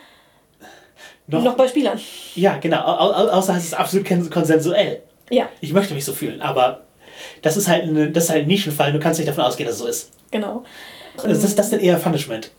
noch, noch bei Spielern. Ja, genau, au- au- außer es ist absolut konsensuell. Ja. Ich möchte mich so fühlen, aber das ist halt, eine, das ist halt ein Nischenfall, du kannst nicht davon ausgehen, dass es so ist. Genau. Das ist das dann eher Punishment.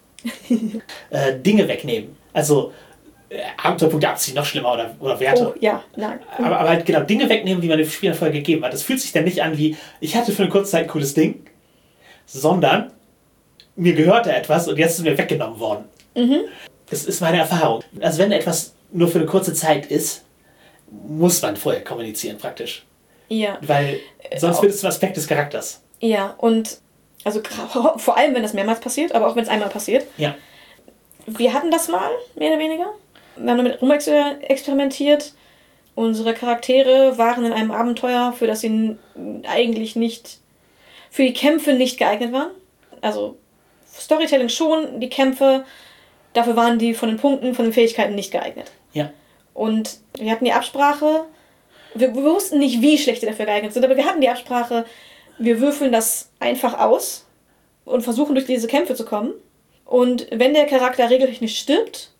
äh, Dinge wegnehmen. Also äh, Abenteuerpunkte abziehen, noch schlimmer, oder, oder Werte. Oh, ja, nein. Aber, aber halt genau, Dinge wegnehmen, die man dem Spieler vorher gegeben hat. Das fühlt sich dann nicht an wie, ich hatte für eine kurze Zeit ein cooles Ding, sondern mir gehörte etwas und jetzt ist mir weggenommen worden. Mhm. Das ist meine Erfahrung. Also wenn etwas nur für eine kurze Zeit ist, muss man vorher kommunizieren praktisch. Ja. Weil sonst äh, wird es ein Aspekt des Charakters. Ja, und also vor allem, wenn das mehrmals passiert, aber auch wenn es einmal passiert. Ja. Wir hatten das mal, mehr oder weniger. Wir haben damit rumexperimentiert. Unsere Charaktere waren in einem Abenteuer, für das sie eigentlich nicht, für die Kämpfe nicht geeignet waren. Also Storytelling schon, die Kämpfe, dafür waren die von den Punkten, von den Fähigkeiten nicht geeignet. Ja. Und wir hatten die Absprache, wir, wir wussten nicht, wie schlecht die dafür geeignet sind, aber wir hatten die Absprache, wir würfeln das einfach aus und versuchen durch diese Kämpfe zu kommen. Und wenn der Charakter regeltechnisch stirbt,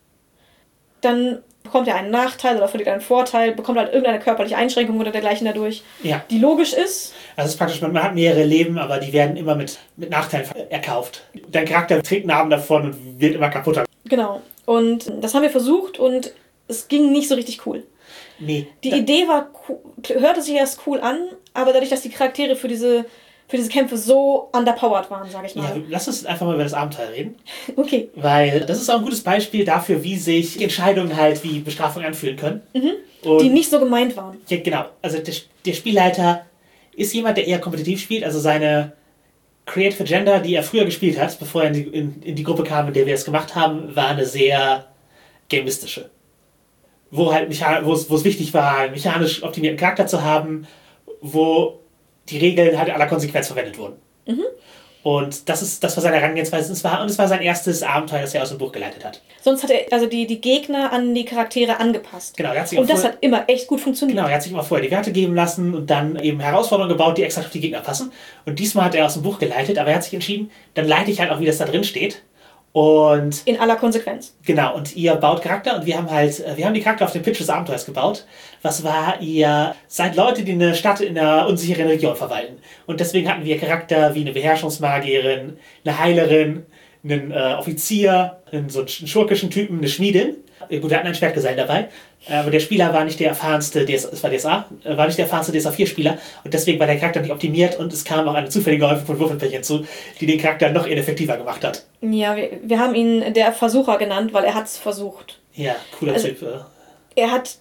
dann bekommt er einen Nachteil oder verliert einen Vorteil, bekommt halt irgendeine körperliche Einschränkung oder dergleichen dadurch, ja. die logisch ist. Also es ist praktisch, man hat mehrere Leben, aber die werden immer mit, mit Nachteilen erkauft. Dein Charakter trägt einen Arm davon und wird immer kaputter. Genau. Und das haben wir versucht und es ging nicht so richtig cool. Nee. Die Idee war, hörte sich erst cool an, aber dadurch, dass die Charaktere für diese für diese Kämpfe so underpowered waren, sage ich mal. Ja, lass uns einfach mal über das Abenteuer reden. Okay. Weil das ist auch ein gutes Beispiel dafür, wie sich Entscheidungen halt wie Bestrafung anfühlen können. Mhm. Und die nicht so gemeint waren. Ja, genau. Also der, der Spielleiter ist jemand, der eher kompetitiv spielt. Also seine Creative Agenda, die er früher gespielt hat, bevor er in die, in, in die Gruppe kam, in der wir es gemacht haben, war eine sehr gamistische. Wo halt mechan- wo es, wo es wichtig war, einen mechanisch optimierten Charakter zu haben, wo die Regeln halt aller Konsequenz verwendet wurden. Mhm. Und das ist das war seine Herangehensweise. Und es war, und es war sein erstes Abenteuer, das er aus dem Buch geleitet hat. Sonst hat er also die, die Gegner an die Charaktere angepasst. Genau, er hat sich und auch das vorher, hat immer echt gut funktioniert. Genau, er hat sich immer vorher die Werte geben lassen und dann eben Herausforderungen gebaut, die exakt auf die Gegner passen. Und diesmal hat er aus dem Buch geleitet, aber er hat sich entschieden, dann leite ich halt auch, wie das da drin steht. Und in aller Konsequenz. Genau, und ihr baut Charakter und wir haben halt, wir haben die Charakter auf den Pitch des Abenteuers gebaut. Was war, ihr seid Leute, die eine Stadt in einer unsicheren Region verwalten. Und deswegen hatten wir Charakter wie eine Beherrschungsmagierin, eine Heilerin, einen äh, Offizier, einen, so einen schurkischen Typen, eine Schmiedin. Gut, wir hatten einen Schwertgesellen dabei, aber der Spieler war nicht der erfahrenste, D S, es war D S A, war nicht der erfahrenste D S A vier Spieler und deswegen war der Charakter nicht optimiert und es kam auch eine zufällige Häufung von Würfelpech hinzu, die den Charakter noch ineffektiver gemacht hat. Ja, wir, wir haben ihn der Versucher genannt, weil er hat es versucht. Ja, cooler also, Typ. Er hat,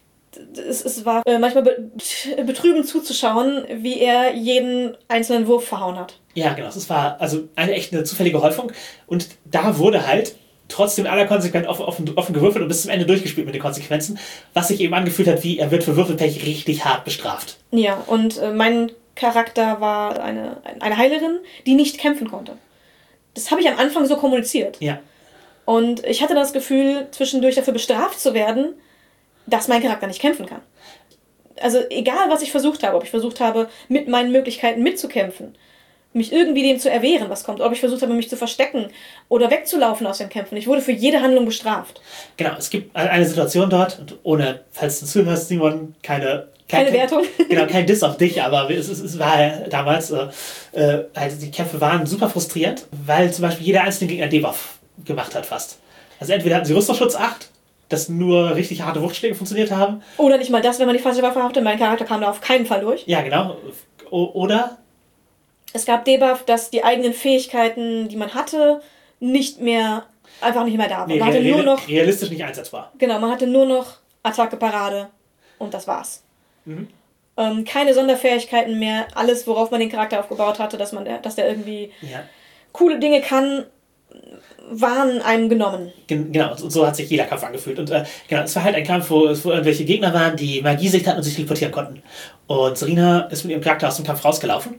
es, es war manchmal be, betrübend zuzuschauen, wie er jeden einzelnen Wurf verhauen hat. Ja, genau, es war also eine echt eine zufällige Häufung und da wurde halt trotzdem aller konsequent offen, offen, offen gewürfelt und bis zum Ende durchgespielt mit den Konsequenzen, was sich eben angefühlt hat, wie er wird für Würfelpech richtig hart bestraft. Ja, und äh, mein Charakter war eine, eine Heilerin, die nicht kämpfen konnte. Das habe ich am Anfang so kommuniziert. Ja. Und ich hatte das Gefühl, zwischendurch dafür bestraft zu werden, dass mein Charakter nicht kämpfen kann. Also egal, was ich versucht habe, ob ich versucht habe, mit meinen Möglichkeiten mitzukämpfen, mich irgendwie dem zu erwehren, was kommt, ob ich versucht habe, mich zu verstecken oder wegzulaufen aus den Kämpfen. Ich wurde für jede Handlung bestraft. Genau, es gibt eine Situation dort, und ohne, falls du zuhörst, Simon, keine... Keine kein, Wertung. Genau, kein Diss auf dich, aber es, es, es war damals, äh, äh, also die Kämpfe waren super frustrierend, weil zum Beispiel jeder einzelne Gegner Debuff gemacht hat fast. Also entweder hatten sie Rüstungsschutz acht, dass nur richtig harte Wuchtschläge funktioniert haben. Oder nicht mal das, wenn man die falsche Waffe hatte. Mein Charakter kam da auf keinen Fall durch. Ja, genau. O- oder... Es gab Debuff, dass die eigenen Fähigkeiten, die man hatte, nicht mehr, einfach nicht mehr da waren. Nee, man hatte real, nur noch, realistisch nicht einsetzbar. genau, man hatte nur noch Attacke, Parade und das war's. Mhm. Ähm, keine Sonderfähigkeiten mehr, alles, worauf man den Charakter aufgebaut hatte, dass man, dass der irgendwie Ja. coole Dinge kann, waren einem genommen. Gen- Genau, und so hat sich jeder Kampf angefühlt. Und äh, genau, es war halt ein Kampf, wo, wo irgendwelche Gegner waren, die Magiesicht hatten und sich teleportieren konnten. Und Serena ist mit ihrem Charakter aus dem Kampf rausgelaufen.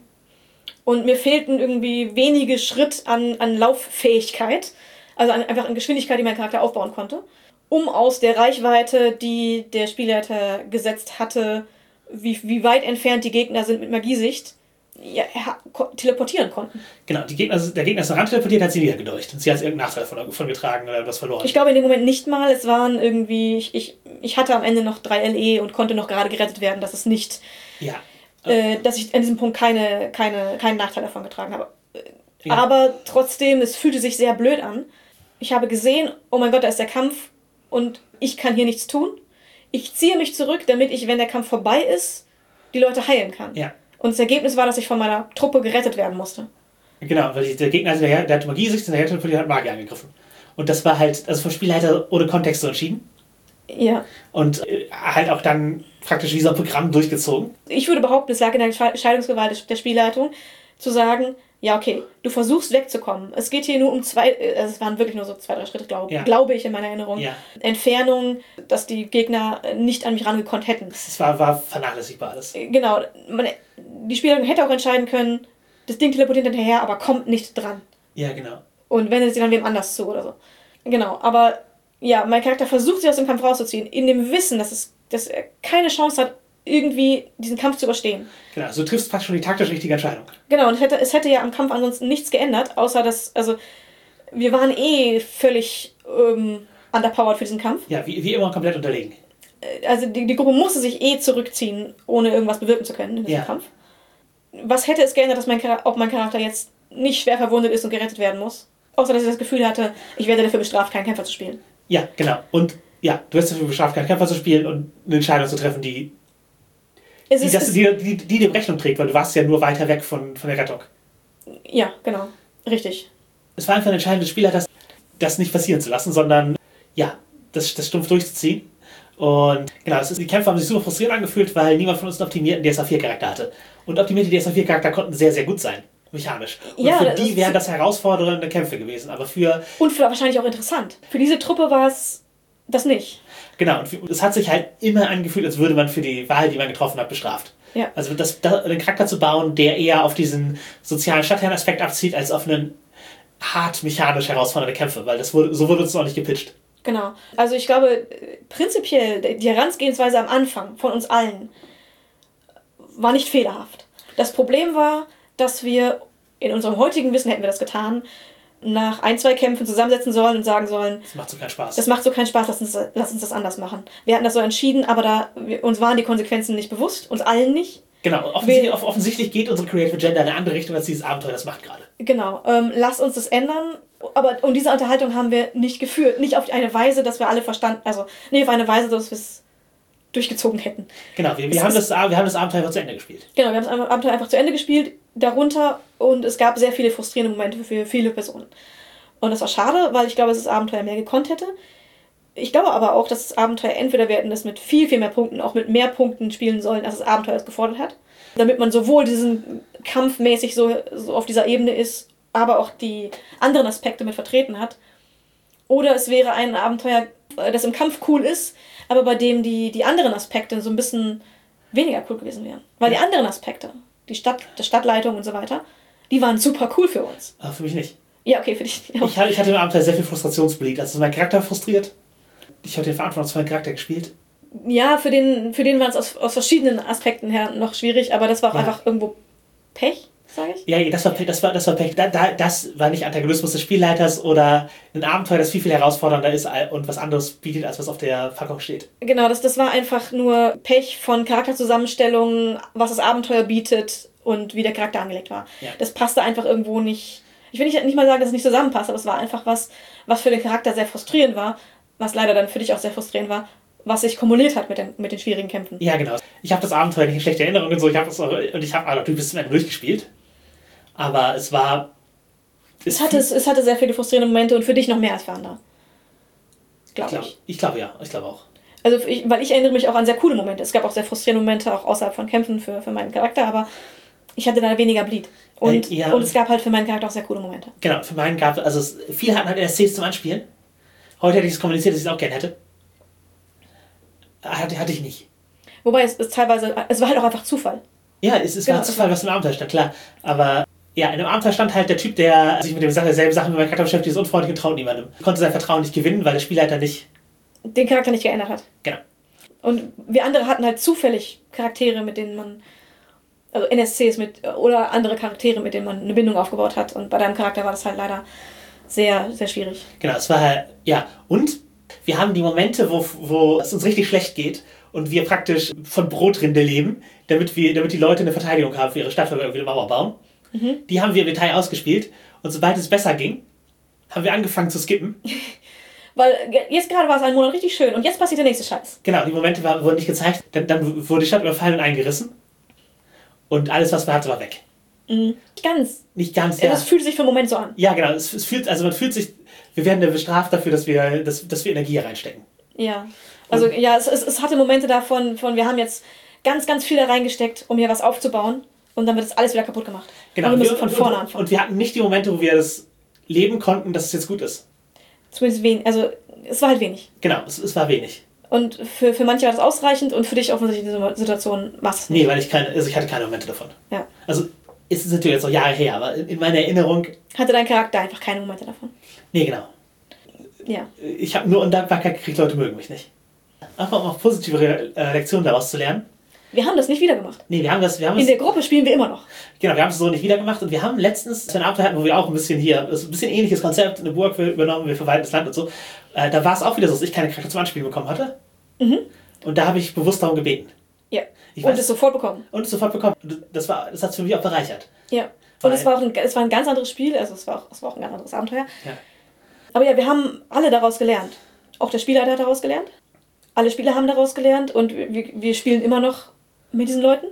Und mir fehlten irgendwie wenige Schritt an, an Lauffähigkeit, also an, einfach an Geschwindigkeit, die mein Charakter aufbauen konnte, um aus der Reichweite, die der Spielleiter gesetzt hatte, wie, wie weit entfernt die Gegner sind mit Magiesicht, ja, ko- teleportieren konnten. Genau, die Gegner, der Gegner ist ran teleportiert, hat sie niedergedurcht. Und sie hat irgendeinen Nachteil von, von getragen oder etwas verloren. Ich glaube in dem Moment nicht mal, es waren irgendwie, ich, ich, ich hatte am Ende noch drei L E und konnte noch gerade gerettet werden, dass es nicht... Ja. Äh, dass ich an diesem Punkt keine, keine, keinen Nachteil davon getragen habe. Ja. Aber trotzdem, es fühlte sich sehr blöd an. Ich habe gesehen, oh mein Gott, da ist der Kampf und ich kann hier nichts tun. Ich ziehe mich zurück, damit ich, wenn der Kampf vorbei ist, die Leute heilen kann. Ja. Und das Ergebnis war, dass ich von meiner Truppe gerettet werden musste. Genau, weil der Gegner, der, der hat Magiesicht und der teleportiert hat Magier angegriffen. Und das war halt, also vom Spielleiter ohne Kontext so entschieden. Ja. Und äh, halt auch dann praktisch wie so ein Programm durchgezogen. Ich würde behaupten, es lag in der Entscheidungsgewalt der Spielleitung, zu sagen, ja okay, du versuchst wegzukommen. Es geht hier nur um zwei, also es waren wirklich nur so zwei, drei Schritte, glaube, Ja. glaube ich in meiner Erinnerung. Ja. Entfernung, dass die Gegner nicht an mich rangekonnt hätten. Das war, war vernachlässigbar alles. Genau, man, die Spielerin hätte auch entscheiden können, das Ding teleportiert hinterher, aber kommt nicht dran. Ja, genau. Und wendet sich dann wem anders zu oder so. Genau, aber ja, mein Charakter versucht sich aus dem Kampf rauszuziehen, in dem Wissen, dass, es, dass er keine Chance hat, irgendwie diesen Kampf zu überstehen. Genau, so triffst du fast schon die taktisch richtige Entscheidung. Genau, und es hätte, es hätte ja am Kampf ansonsten nichts geändert, außer dass, also, wir waren eh völlig ähm, underpowered für diesen Kampf. Ja, wie, wie immer komplett unterlegen. Also die, die Gruppe musste sich eh zurückziehen, ohne irgendwas bewirken zu können in diesem Ja. Kampf. Was hätte es geändert, dass mein Charakter, ob mein Charakter jetzt nicht schwer verwundet ist und gerettet werden muss? Außer dass ich das Gefühl hatte, ich werde dafür bestraft, keinen Kämpfer zu spielen. Ja, genau. Und ja, du hast dafür bestraft, keinen Kämpfer zu spielen und eine Entscheidung zu treffen, die Es die, ist, das, es, die, die, die dir Rechnung trägt, weil du warst ja nur weiter weg von, von der Rettung. Ja, genau. Richtig. Es war einfach ein entscheidendes Spieler, das, das nicht passieren zu lassen, sondern ja, das, das stumpf durchzuziehen. Und genau, es ist, die Kämpfe haben sich super frustrierend angefühlt, weil niemand von uns einen optimierten D S A vier Charakter hatte. Und optimierte D S A vier Charakter konnten sehr, sehr gut sein, mechanisch. Und ja, für die wären das herausfordernde Kämpfe gewesen. Aber für. Und für wahrscheinlich auch interessant. Für diese Truppe war es das nicht. Genau, und es hat sich halt immer angefühlt, als würde man für die Wahl, die man getroffen hat, bestraft. Ja. Also das, das, einen Charakter zu bauen, der eher auf diesen sozialen Stadtherrenaspekt abzieht, als auf einen hart mechanisch herausfordernde Kämpfe, weil das wurde, so wurde uns noch nicht gepitcht. Genau. Also ich glaube, prinzipiell, die Herangehensweise am Anfang von uns allen war nicht fehlerhaft. Das Problem war, dass wir in unserem heutigen Wissen, hätten wir das getan, nach ein, zwei Kämpfen zusammensetzen sollen und sagen sollen, das macht so keinen Spaß. Das macht so keinen Spaß, lass uns, lass uns das anders machen. Wir hatten das so entschieden, aber da wir, uns waren die Konsequenzen nicht bewusst, uns allen nicht. Genau, offensichtlich, wir, offensichtlich geht unsere Creative Agenda in eine andere Richtung, als dieses Abenteuer das macht gerade. Genau, ähm, lass uns das ändern. Aber und diese Unterhaltung haben wir nicht geführt. Nicht auf eine Weise, dass wir alle verstanden, also nicht auf eine Weise, dass wir es durchgezogen hätten. Genau, wir, wir, haben das, wir haben das Abenteuer einfach zu Ende gespielt. Genau, wir haben das Abenteuer einfach zu Ende gespielt, darunter, und es gab sehr viele frustrierende Momente für viele Personen. Und das war schade, weil ich glaube, dass das Abenteuer mehr gekonnt hätte. Ich glaube aber auch, dass das Abenteuer, entweder wir hätten das mit viel, viel mehr Punkten, auch mit mehr Punkten spielen sollen, als das Abenteuer es gefordert hat. Damit man sowohl diesen kampfmäßig so, so auf dieser Ebene ist, aber auch die anderen Aspekte mit vertreten hat. Oder es wäre ein Abenteuer, das im Kampf cool ist, aber bei dem die, die anderen Aspekte so ein bisschen weniger cool gewesen wären. Weil die anderen Aspekte, die Stadt, die Stadtleitung und so weiter, die waren super cool für uns. Aber für mich nicht. Ja, okay, für dich. Ja. Ich, ich hatte im Abenteuer sehr viel Frustrationsbeleid. Also mein Charakter frustriert. Ich habe den Verantwortung für meinen Charakter gespielt. Ja, für den, für den war es aus, aus verschiedenen Aspekten her noch schwierig, aber das war auch ja. einfach irgendwo Pech, sage ich. Ja, das war Pech. Das war, das war, Pech. Da, da, das war nicht Antagonismus des Spielleiters oder ein Abenteuer, das viel, viel herausfordernder ist und was anderes bietet, als was auf der Packung steht. Genau, das, das war einfach nur Pech von Charakterzusammenstellungen, was das Abenteuer bietet und wie der Charakter angelegt war. Ja. Das passte einfach irgendwo nicht. Ich will nicht, nicht mal sagen, dass es nicht zusammenpasst, aber es war einfach was, was für den Charakter sehr frustrierend war, was leider dann für dich auch sehr frustrierend war, was sich kumuliert hat mit den, mit den schwierigen Kämpfen. Ja, genau. Ich habe das Abenteuer nicht in schlechte Erinnerungen und so, ich habe das auch, und ich habe natürlich bis zum Ende durchgespielt, aber es war... Es, es, hatte, es, es hatte sehr viele frustrierende Momente und für dich noch mehr als für andere. Glaube ich. Ich glaube ja, ich glaube auch. Also, ich, weil ich erinnere mich auch an sehr coole Momente. Es gab auch sehr frustrierende Momente, auch außerhalb von Kämpfen für, für meinen Charakter, aber ich hatte da weniger Bleed. Und, ja, und es gab halt für meinen Charakter auch sehr coole Momente. Genau, für meinen gab es, also es, viele hatten halt N S Cs zum Anspielen. Heute hätte ich es kommuniziert, dass ich es auch gerne hätte. Hatte, hatte ich nicht. Wobei es, es teilweise, es war halt auch einfach Zufall. Ja, es, es genau, war Zufall, was im Abenteuer stand, klar. Aber ja, in dem Abenteuer stand halt der Typ, der sich mit derselben Sachen wie mein Charakter beschäftigt, ist unfreundlich und traut niemandem. Konnte sein Vertrauen nicht gewinnen, weil der Spielleiter nicht... den Charakter nicht geändert hat. Genau. Und wir andere hatten halt zufällig Charaktere, mit denen man... also N S Cs mit oder andere Charaktere, mit denen man eine Bindung aufgebaut hat. Und bei deinem Charakter war das halt leider sehr, sehr schwierig. Genau, es war halt, ja. Und wir haben die Momente, wo, wo es uns richtig schlecht geht und wir praktisch von Brotrinde leben, damit, wir, damit die Leute eine Verteidigung haben für ihre Stadt, weil wir irgendwie eine Mauer bauen. Mhm. Die haben wir im Detail ausgespielt. Und sobald es besser ging, haben wir angefangen zu skippen. Weil jetzt gerade war es ein Monat richtig schön und jetzt passiert der nächste Scheiß. Genau, die Momente war, wurden nicht gezeigt. Dann, dann wurde die Stadt überfallen und eingerissen. Und alles, was man hatte, war weg. Mhm. Nicht ganz. Nicht ganz, ja. Es fühlt sich für einen Moment so an. Ja, genau. Es, es fühlt, also man fühlt sich, wir werden bestraft dafür, dass wir, dass, dass wir Energie reinstecken. Ja. Also und, ja, es, es, es hatte Momente davon, von wir haben jetzt ganz, ganz viel da reingesteckt, um hier was aufzubauen. Und dann wird das alles wieder kaputt gemacht. Genau. Und wir müssen von vorne anfangen. Und wir hatten nicht die Momente, wo wir das leben konnten, dass es jetzt gut ist. Zumindest wenig. Also es war halt wenig. Genau, es, es war wenig. Und für, für manche war das ausreichend und für dich offensichtlich in dieser Situation war es nicht. Nee, weil ich keine, also ich hatte keine Momente davon. Ja. Also ist es natürlich jetzt noch Jahre her, aber in meiner Erinnerung... Hatte dein Charakter einfach keine Momente davon. Nee, genau. Ja. Ich habe nur Undankbarkeit gekriegt, Leute mögen mich nicht. Einfach um auch positive Re- Lektionen daraus zu lernen. Wir haben das nicht wieder gemacht. Nee, wir haben das... Wir haben in der Gruppe spielen wir immer noch. Genau, wir haben es so nicht wieder gemacht und wir haben letztens ein Abenteuer hatten, wo wir auch ein bisschen hier, das ist ein bisschen ähnliches Konzept, eine Burg übernommen, wir verwalten das Land und so. Äh, da war es auch wieder so, dass ich keine Charakter zum Anspielen bekommen hatte. Mhm. Und da habe ich bewusst darum gebeten. Ja. Ich und weiß, es sofort bekommen. Und es sofort bekommen. Das, war, das hat es für mich auch bereichert. Ja. Und es war, auch ein, es war ein ganz anderes Spiel, also es war auch, es war auch ein ganz anderes Abenteuer. Ja. Aber ja, wir haben alle daraus gelernt. Auch der Spielleiter hat daraus gelernt. Alle Spieler haben daraus gelernt und wir, wir spielen immer noch mit diesen Leuten.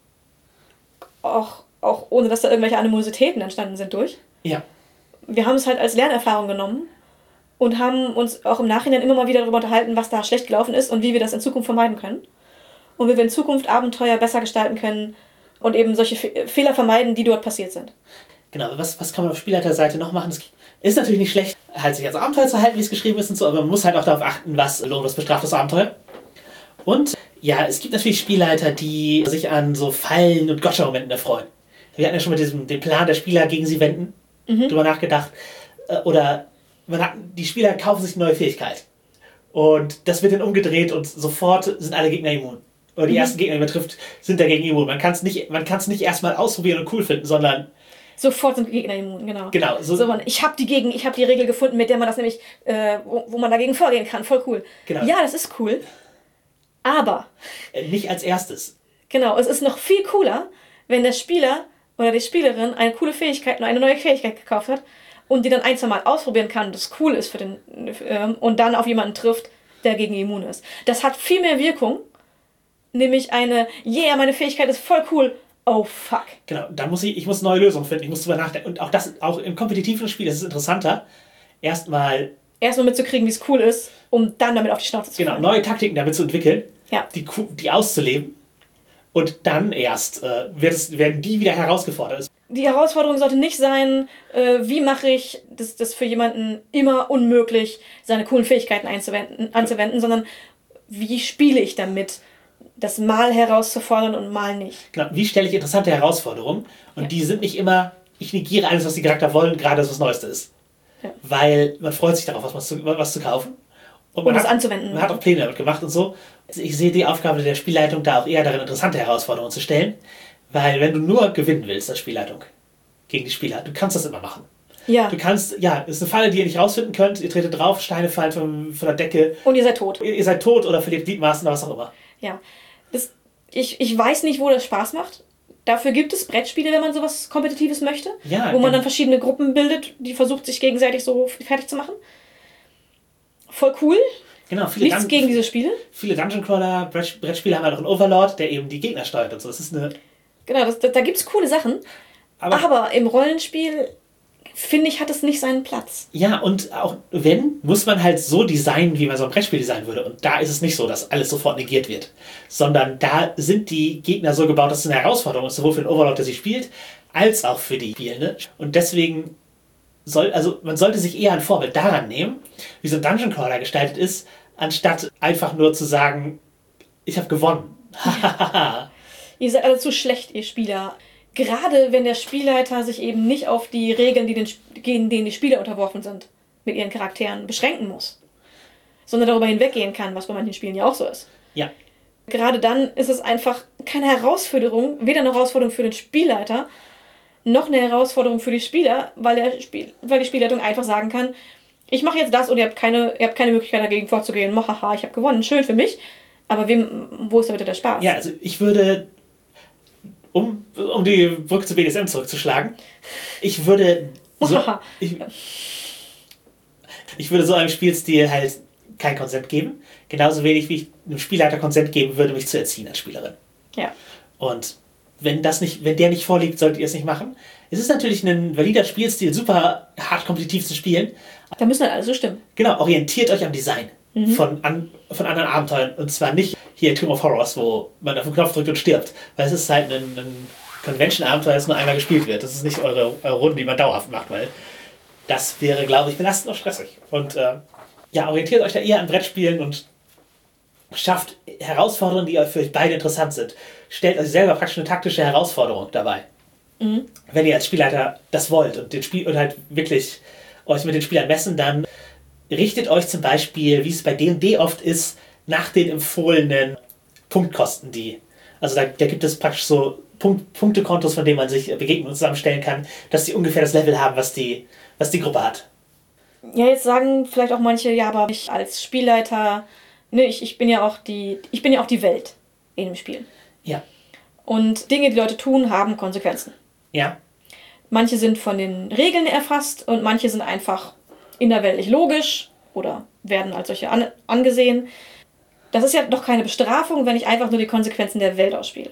Auch, auch ohne, dass da irgendwelche Animositäten entstanden sind durch. Ja. Wir haben es halt als Lernerfahrung genommen und haben uns auch im Nachhinein immer mal wieder darüber unterhalten, was da schlecht gelaufen ist und wie wir das in Zukunft vermeiden können. Und wie wir in Zukunft Abenteuer besser gestalten können und eben solche Fe- Fehler vermeiden, die dort passiert sind. Genau, was, was kann man auf Spielleiterseite noch machen? Es ist natürlich nicht schlecht, halt sich als Abenteuer zu halten, wie es geschrieben ist und so, aber man muss halt auch darauf achten, was lohnt, was bestraft das Abenteuer. Und ja, es gibt natürlich Spielleiter, die sich an so Fallen und Gotcha-Momenten erfreuen. Wir hatten ja schon mit diesem den Plan der Spieler gegen sie wenden, mhm. drüber nachgedacht. Oder man hat, die Spieler kaufen sich eine neue Fähigkeit. Und das wird dann umgedreht und sofort sind alle Gegner immun. Oder die mhm. ersten Gegner, die man trifft, sind dagegen immun. Man kann es nicht, man kann es nicht erstmal ausprobieren und cool finden, sondern sofort sind Gegner immun, genau. Genau. So, so ich habe die gegen, ich habe die Regel gefunden, mit der man das nämlich, äh, wo, wo man dagegen vorgehen kann. Voll cool. Genau. Ja, das ist cool. Aber nicht als erstes. Genau, es ist noch viel cooler, wenn der Spieler oder die Spielerin eine coole Fähigkeit, eine neue Fähigkeit gekauft hat und die dann ein, zwei Mal ausprobieren kann, das cool ist für den ähm, und dann auf jemanden trifft, der gegen immun ist. Das hat viel mehr Wirkung, nämlich eine, yeah, meine Fähigkeit ist voll cool, oh fuck. Genau, dann muss ich, ich muss neue Lösungen finden, ich muss drüber nachdenken. Und auch das, auch im kompetitiven Spiel ist es interessanter, erstmal erstmal mitzukriegen, wie es cool ist, um dann damit auf die Schnauze zu Genau, fallen. neue Taktiken damit zu entwickeln, ja. die, die auszuleben und dann erst äh, wird es, werden die wieder herausgefordert. Die Herausforderung sollte nicht sein, äh, wie mache ich das, das für jemanden immer unmöglich, seine coolen Fähigkeiten einzuwenden, anzuwenden, sondern wie spiele ich damit, das mal herauszufordern und mal nicht. Genau, wie stelle ich interessante Herausforderungen und ja. die sind nicht immer, ich negiere alles, was die Charakter wollen, gerade dass das Neueste ist. Ja. Weil man freut sich darauf, was zu, was zu kaufen. Und, und man das hat, anzuwenden. Man hat auch Pläne damit gemacht und so. Also ich sehe die Aufgabe der Spielleitung da auch eher darin, interessante Herausforderungen zu stellen. Weil wenn du nur gewinnen willst als Spielleitung gegen die Spieler, du kannst das immer machen. Ja. Du kannst, ja, es ist eine Falle, die ihr nicht rausfinden könnt. Ihr tretet drauf, Steine fallen von, von der Decke. Und ihr seid tot. Ihr, ihr seid tot oder verliert Gliedmaßen oder was auch immer. Ja. Das, ich, ich weiß nicht, wo das Spaß macht. Dafür gibt es Brettspiele, wenn man sowas Kompetitives möchte. Ja, wo man dann verschiedene Gruppen bildet, die versucht, sich gegenseitig so fertig zu machen. Voll cool. Genau, viele Nichts Dun- gegen diese Spiele. Viele Dungeon Crawler, Brett, Brettspiele haben halt auch einen Overlord, der eben die Gegner steuert und so. Das ist eine. Genau, das, da, da gibt es coole Sachen. Aber, aber im Rollenspiel, finde ich, hat es nicht seinen Platz. Ja, und auch wenn, muss man halt so designen, wie man so ein Brettspiel designen würde. Und da ist es nicht so, dass alles sofort negiert wird. Sondern da sind die Gegner so gebaut, dass es eine Herausforderung ist, sowohl für den Overlord, der sie spielt, als auch für die Spielende. Und deswegen soll, also man sollte sich eher ein Vorbild daran nehmen, wie so ein Dungeon Crawler gestaltet ist, anstatt einfach nur zu sagen, ich habe gewonnen. Ihr seid alle zu schlecht, ihr Spieler. Gerade wenn der Spielleiter sich eben nicht auf die Regeln, die den, gegen denen die Spieler unterworfen sind, mit ihren Charakteren beschränken muss. Sondern darüber hinweggehen kann, was bei manchen Spielen ja auch so ist. Ja. Gerade dann ist es einfach keine Herausforderung, weder eine Herausforderung für den Spielleiter, noch eine Herausforderung für die Spieler, weil, der Spiel, weil die Spielleitung einfach sagen kann, ich mache jetzt das und ihr habt keine, ihr habt keine Möglichkeit dagegen vorzugehen. Haha, ich habe gewonnen, schön für mich. Aber wem, wo ist da bitte der Spaß? Ja, also ich würde, um, um die Brücke zu B D S M zurückzuschlagen, ich würde so, ich, ich würde so einem Spielstil halt kein Konsent geben. Genauso wenig, wie ich einem Spielleiter Konsent geben würde, mich zu erziehen als Spielerin. Ja. Und wenn das nicht, wenn der nicht vorliegt, solltet ihr es nicht machen. Es ist natürlich ein valider Spielstil, super hart kompetitiv zu spielen. Da müssen halt alle so stimmen. Genau, orientiert euch am Design mhm. von, an, von anderen Abenteuern. Und zwar nicht hier Tomb of Horrors, wo man auf den Knopf drückt und stirbt. Weil es ist halt ein, ein Convention-Abenteuer, das nur einmal gespielt wird. Das ist nicht eure, eure Runde, die man dauerhaft macht, weil das wäre, glaube ich, belastend und stressig. Und äh, ja, orientiert euch da eher an Brettspielen und schafft Herausforderungen, die für euch beide interessant sind. Stellt euch selber praktisch eine taktische Herausforderung dabei. Mhm. Wenn ihr als Spielleiter das wollt und, den Spiel, und halt wirklich euch mit den Spielern messen, dann richtet euch zum Beispiel, wie es bei D und D oft ist, nach den empfohlenen Punktkosten, die. Also da, da gibt es praktisch so Punkt, Punktekontos, von denen man sich Begegnungen zusammenstellen kann, dass die ungefähr das Level haben, was die, was die Gruppe hat. Ja, jetzt sagen vielleicht auch manche, ja, aber ich als Spielleiter, ne, ich, ich bin ja auch die, ich bin ja auch die Welt in dem Spiel. Ja. Und Dinge, die Leute tun, haben Konsequenzen. Ja. Manche sind von den Regeln erfasst und manche sind einfach innerweltlich logisch oder werden als solche an, angesehen. Das ist ja doch keine Bestrafung, wenn ich einfach nur die Konsequenzen der Welt ausspiele.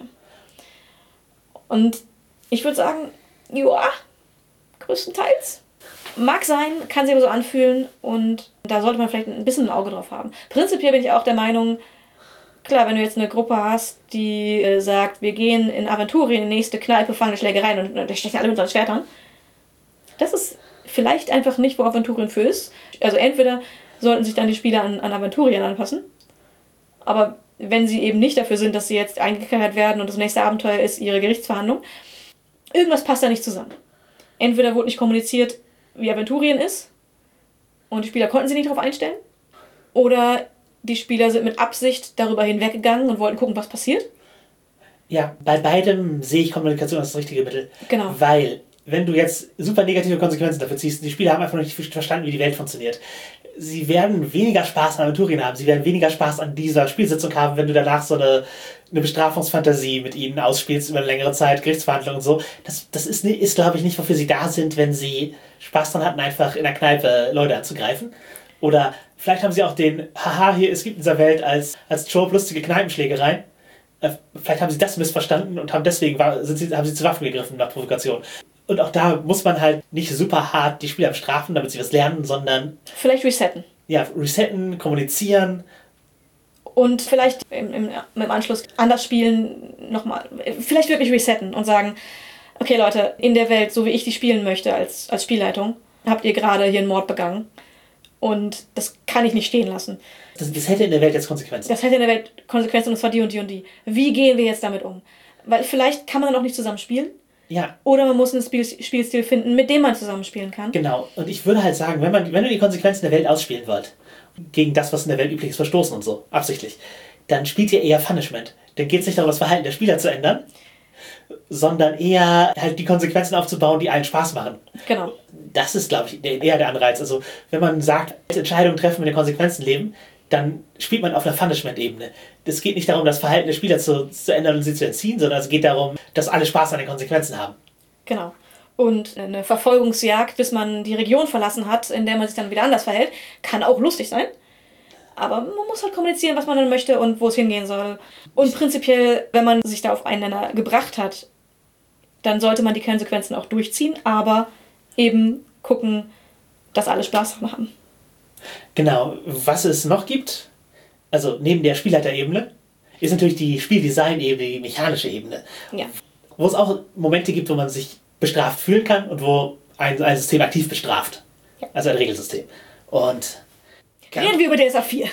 Und ich würde sagen, joa, größtenteils. Mag sein, kann sich aber so anfühlen und da sollte man vielleicht ein bisschen ein Auge drauf haben. Prinzipiell bin ich auch der Meinung, klar, wenn du jetzt eine Gruppe hast, die äh, sagt, wir gehen in Aventurien in die nächste Kneipe, fangen eine Schlägerei und da stechen alle mit unseren Schwertern. Das ist vielleicht einfach nicht, wo Aventurien für ist. Also entweder sollten sich dann die Spieler an, an Aventurien anpassen, aber wenn sie eben nicht dafür sind, dass sie jetzt eingekehrt werden und das nächste Abenteuer ist ihre Gerichtsverhandlung, irgendwas passt da nicht zusammen. Entweder wurde nicht kommuniziert, wie Aventurien ist und die Spieler konnten sich nicht darauf einstellen, oder die Spieler sind mit Absicht darüber hinweggegangen und wollten gucken, was passiert. Ja, bei beidem sehe ich Kommunikation als das richtige Mittel. Genau. Weil, wenn du jetzt super negative Konsequenzen dafür ziehst, die Spieler haben einfach noch nicht verstanden, wie die Welt funktioniert. Sie werden weniger Spaß an Aventurien haben, sie werden weniger Spaß an dieser Spielsitzung haben, wenn du danach so eine, eine Bestrafungsfantasie mit ihnen ausspielst über eine längere Zeit, Gerichtsverhandlungen und so. Das, das ist, ist glaube ich, nicht, wofür sie da sind, wenn sie Spaß dran hatten, einfach in der Kneipe Leute anzugreifen. Oder vielleicht haben sie auch den, haha, hier, es gibt in dieser Welt als, als Trope lustige Kneipenschlägereien. Äh, vielleicht haben sie das missverstanden und haben deswegen sind sie, haben sie zu Waffen gegriffen nach Provokation. Und auch da muss man halt nicht super hart die Spieler bestrafen, damit sie was lernen, sondern... Vielleicht resetten. Ja, resetten, kommunizieren. Und vielleicht im, im, im Anschluss anders spielen, nochmal, vielleicht wirklich resetten und sagen, okay Leute, in der Welt, so wie ich die spielen möchte als, als Spielleitung, habt ihr gerade hier einen Mord begangen. Und das kann ich nicht stehen lassen. Das, das hätte in der Welt jetzt Konsequenzen. Das hätte in der Welt Konsequenzen und zwar die und die und die. Wie gehen wir jetzt damit um? Weil vielleicht kann man dann auch nicht zusammen spielen. Ja. Oder man muss einen Spiel, Spielstil finden, mit dem man zusammenspielen kann. Genau. Und ich würde halt sagen, wenn, man, wenn du die Konsequenzen der Welt ausspielen wollt, gegen das, was in der Welt üblich ist, verstoßen und so, absichtlich, dann spielt ihr eher Punishment. Dann geht es nicht darum, das Verhalten der Spieler zu ändern, sondern eher halt die Konsequenzen aufzubauen, die allen Spaß machen. Genau. Das ist, glaube ich, eher der Anreiz. Also, wenn man sagt, Entscheidungen treffen, mit den Konsequenzen leben, dann spielt man auf einer Punishment-Ebene. Es geht nicht darum, das Verhalten der Spieler zu, zu ändern und sie zu entziehen, sondern es geht darum, dass alle Spaß an den Konsequenzen haben. Genau. Und eine Verfolgungsjagd, bis man die Region verlassen hat, in der man sich dann wieder anders verhält, kann auch lustig sein. Aber man muss halt kommunizieren, was man dann möchte und wo es hingehen soll. Und prinzipiell, wenn man sich da auf einen Nenner gebracht hat, dann sollte man die Konsequenzen auch durchziehen, aber eben gucken, dass alle Spaß dran haben. Genau. Was es noch gibt, also neben der Spielleiterebene, ist natürlich die Spieldesign-Ebene, die mechanische Ebene. Ja. Wo es auch Momente gibt, wo man sich bestraft fühlen kann und wo ein, ein System aktiv bestraft. Ja. Also ein Regelsystem. Und reden wir über D S A vier.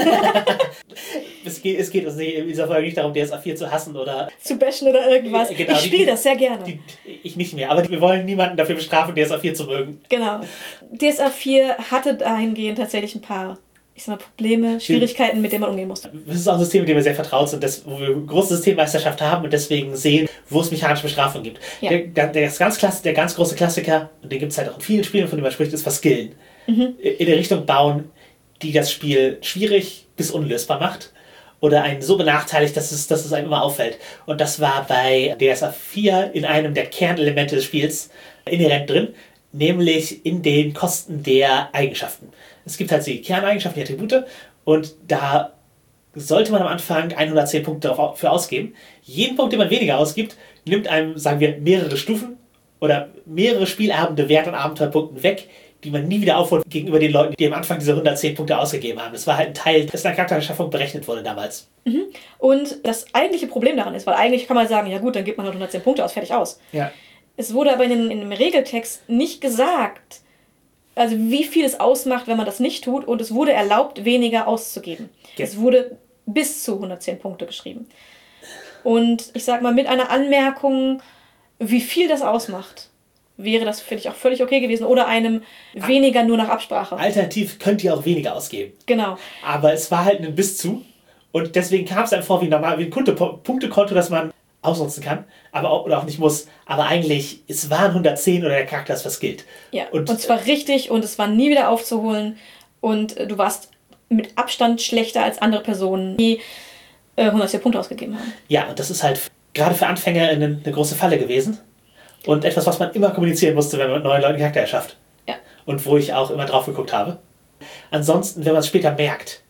es geht, es geht uns nicht, in dieser Folge nicht darum, D S A vier zu hassen oder zu bashen oder irgendwas. Genau, ich spiele das sehr gerne. Die, ich nicht mehr, aber wir wollen niemanden dafür bestrafen, D S A vier zu mögen. Genau. D S A vier hatte dahingehend tatsächlich ein paar, ich sag mal, Probleme, Schwierigkeiten, mit denen man umgehen musste. Das ist auch ein System, mit dem wir sehr vertraut sind, das, wo wir eine große Systemmeisterschaft haben und deswegen sehen, wo es mechanische Bestrafung gibt. Ja. Der, der, der, ganz Klasse, der ganz große Klassiker, und den gibt es halt auch in vielen Spielen, von dem man spricht, ist Verskillen. Mhm. In der Richtung bauen, die das Spiel schwierig bis unlösbar macht oder einen so benachteiligt, dass es, dass es einem immer auffällt. Und das war bei D S A vier in einem der Kernelemente des Spiels inhärent drin, nämlich in den Kosten der Eigenschaften. Es gibt halt die Kerneigenschaften, die Attribute, und da sollte man am Anfang hundertzehn Punkte dafür ausgeben. Jeden Punkt, den man weniger ausgibt, nimmt einem, sagen wir, mehrere Stufen oder mehrere Spielabende Wert an Abenteuerpunkten weg, die man nie wieder aufholt gegenüber den Leuten, die am Anfang diese hundertzehn Punkte ausgegeben haben. Das war halt ein Teil, das in der Charaktererschaffung berechnet wurde damals. Mhm. Und das eigentliche Problem daran ist, weil eigentlich kann man sagen, ja gut, dann gibt man halt hundertzehn Punkte aus, fertig aus. Ja. Es wurde aber in, den, in dem Regeltext nicht gesagt, also wie viel es ausmacht, wenn man das nicht tut, und es wurde erlaubt, weniger auszugeben. Ja. Es wurde bis zu hundertzehn Punkte geschrieben. Und ich sag mal, mit einer Anmerkung, wie viel das ausmacht, wäre das, finde ich, auch völlig okay gewesen. Oder einem weniger nur nach Absprache. Alternativ könnt ihr auch weniger ausgeben. Genau. Aber es war halt ein Bis zu. Und deswegen kam es einem vor wie normal, wie ein Punktekonto, das man ausnutzen kann, aber auch, oder auch nicht muss. Aber eigentlich, es waren hundertzehn oder der Charakter ist was gilt. Ja, und, und zwar richtig, und es war nie wieder aufzuholen. Und du warst mit Abstand schlechter als andere Personen, die äh, hundertzehn Punkte ausgegeben haben. Ja, und das ist halt gerade für Anfänger eine, eine große Falle gewesen. Und etwas, was man immer kommunizieren musste, wenn man mit neuen Leuten Charakter erschafft. Ja. Und wo ich auch immer drauf geguckt habe. Ansonsten, wenn man es später merkt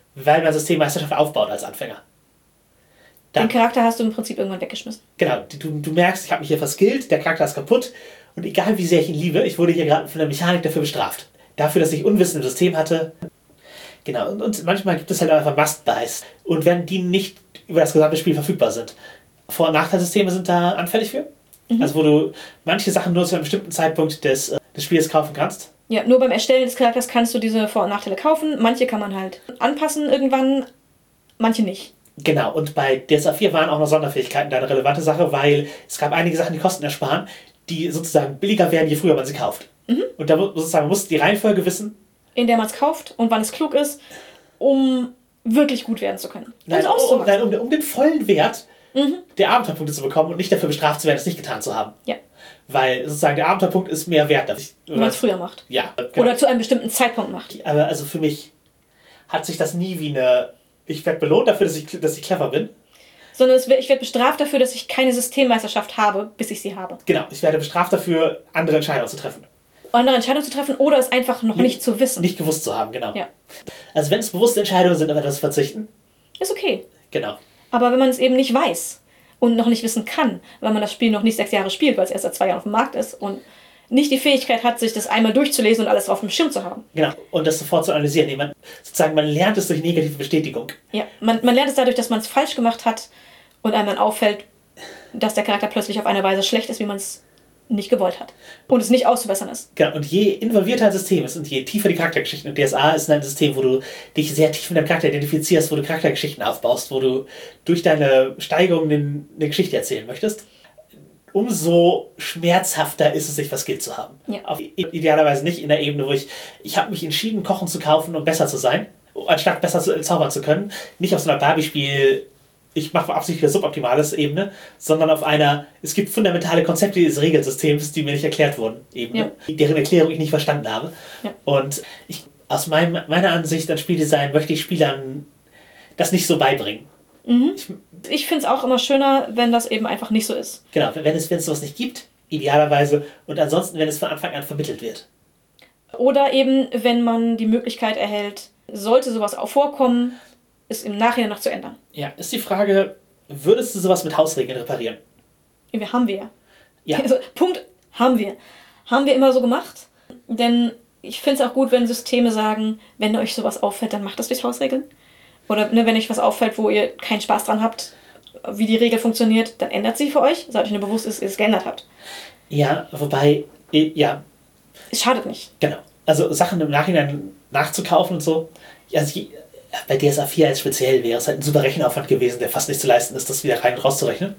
weil man Systemmeisterschaft aufbaut als Anfänger. Dann, den Charakter hast du im Prinzip irgendwann weggeschmissen. Genau, du, du merkst, ich habe mich hier verskillt, der Charakter ist kaputt und egal wie sehr ich ihn liebe, ich wurde hier gerade von der Mechanik dafür bestraft. Dafür, dass ich Unwissen im System hatte. Genau, und, und manchmal gibt es halt einfach Must-Buys. Und wenn die nicht über das gesamte Spiel verfügbar sind. Vor- und Nachteilsysteme sind da anfällig für. Mhm. Also wo du manche Sachen nur zu einem bestimmten Zeitpunkt des, des Spiels kaufen kannst. Ja, nur beim Erstellen des Charakters kannst du diese Vor- und Nachteile kaufen. Manche kann man halt anpassen irgendwann, manche nicht. Genau, und bei D S A vier waren auch noch Sonderfähigkeiten da eine relevante Sache, weil es gab einige Sachen, die Kosten ersparen, die sozusagen billiger werden, je früher man sie kauft. Mhm. Und da sozusagen, man muss die Reihenfolge wissen. In der man es kauft und wann es klug ist, um wirklich gut werden zu können. Nein, um, nein, um, um den vollen Wert mhm. der Abenteuerpunkte zu bekommen und nicht dafür bestraft zu werden, es nicht getan zu haben. Ja. Weil sozusagen der Abenteuerpunkt ist mehr wert. Wenn man es früher macht. Ja. Genau. Oder zu einem bestimmten Zeitpunkt macht. Aber also für mich hat sich das nie wie eine, ich werde belohnt dafür, dass ich, dass ich clever bin. Sondern es, ich werde bestraft dafür, dass ich keine Systemmeisterschaft habe, bis ich sie habe. Genau, ich werde bestraft dafür, andere Entscheidungen zu treffen. Andere Entscheidungen zu treffen oder es einfach noch nicht, nicht zu wissen. Nicht gewusst zu haben, genau. Ja. Also wenn es bewusste Entscheidungen sind, auf etwas zu verzichten. Ist okay. Genau. Aber wenn man es eben nicht weiß und noch nicht wissen kann, weil man das Spiel noch nicht sechs Jahre spielt, weil es erst seit zwei Jahren auf dem Markt ist und nicht die Fähigkeit hat, sich das einmal durchzulesen und alles auf dem Schirm zu haben. Genau, und das sofort zu analysieren. Nee, man, sozusagen, man lernt es durch negative Bestätigung. Ja, man, man lernt es dadurch, dass man es falsch gemacht hat und einem dann auffällt, dass der Charakter plötzlich auf eine Weise schlecht ist, wie man es nicht gewollt hat. Und es nicht auszubessern ist. Genau, und je involvierter ein System ist und je tiefer die Charaktergeschichten, und D S A ist ein System, wo du dich sehr tief mit deinem Charakter identifizierst, wo du Charaktergeschichten aufbaust, wo du durch deine Steigerungen eine Geschichte erzählen möchtest, umso schmerzhafter ist es, sich verskillt zu haben. Ja. Auf, idealerweise nicht in der Ebene, wo ich, ich habe mich entschieden, Kochen zu kaufen, um besser zu sein, anstatt besser zu, zaubern zu können. Nicht auf so einer Barbie-Spiel, ich mache absichtlich eine suboptimales Ebene, sondern auf einer, es gibt fundamentale Konzepte dieses Regelsystems, die mir nicht erklärt wurden, Ebene, ja. deren Erklärung ich nicht verstanden habe. Ja. Und ich, aus meinem, meiner Ansicht an Spieldesign möchte ich Spielern das nicht so beibringen. Mhm. Ich, ich finde es auch immer schöner, wenn das eben einfach nicht so ist. Genau, wenn es, wenn es sowas nicht gibt, idealerweise, und ansonsten, wenn es von Anfang an vermittelt wird. Oder eben, wenn man die Möglichkeit erhält, sollte sowas auch vorkommen, es im Nachhinein noch zu ändern. Ja, ist die Frage, würdest du sowas mit Hausregeln reparieren? Wir haben wir. Ja. Also, Punkt, haben wir. Haben wir immer so gemacht, denn ich finde es auch gut, wenn Systeme sagen, wenn euch sowas auffällt, dann macht das durch Hausregeln. Oder ne, wenn euch was auffällt, wo ihr keinen Spaß dran habt, wie die Regel funktioniert, dann ändert sie für euch, seid euch nur bewusst, dass ihr es geändert habt. Ja, wobei, ja. Es schadet nicht. Genau. Also Sachen im Nachhinein nachzukaufen und so. Also bei D S A vier als speziell wäre es halt ein super Rechenaufwand gewesen, der fast nicht zu leisten ist, das wieder rein und rauszurechnen.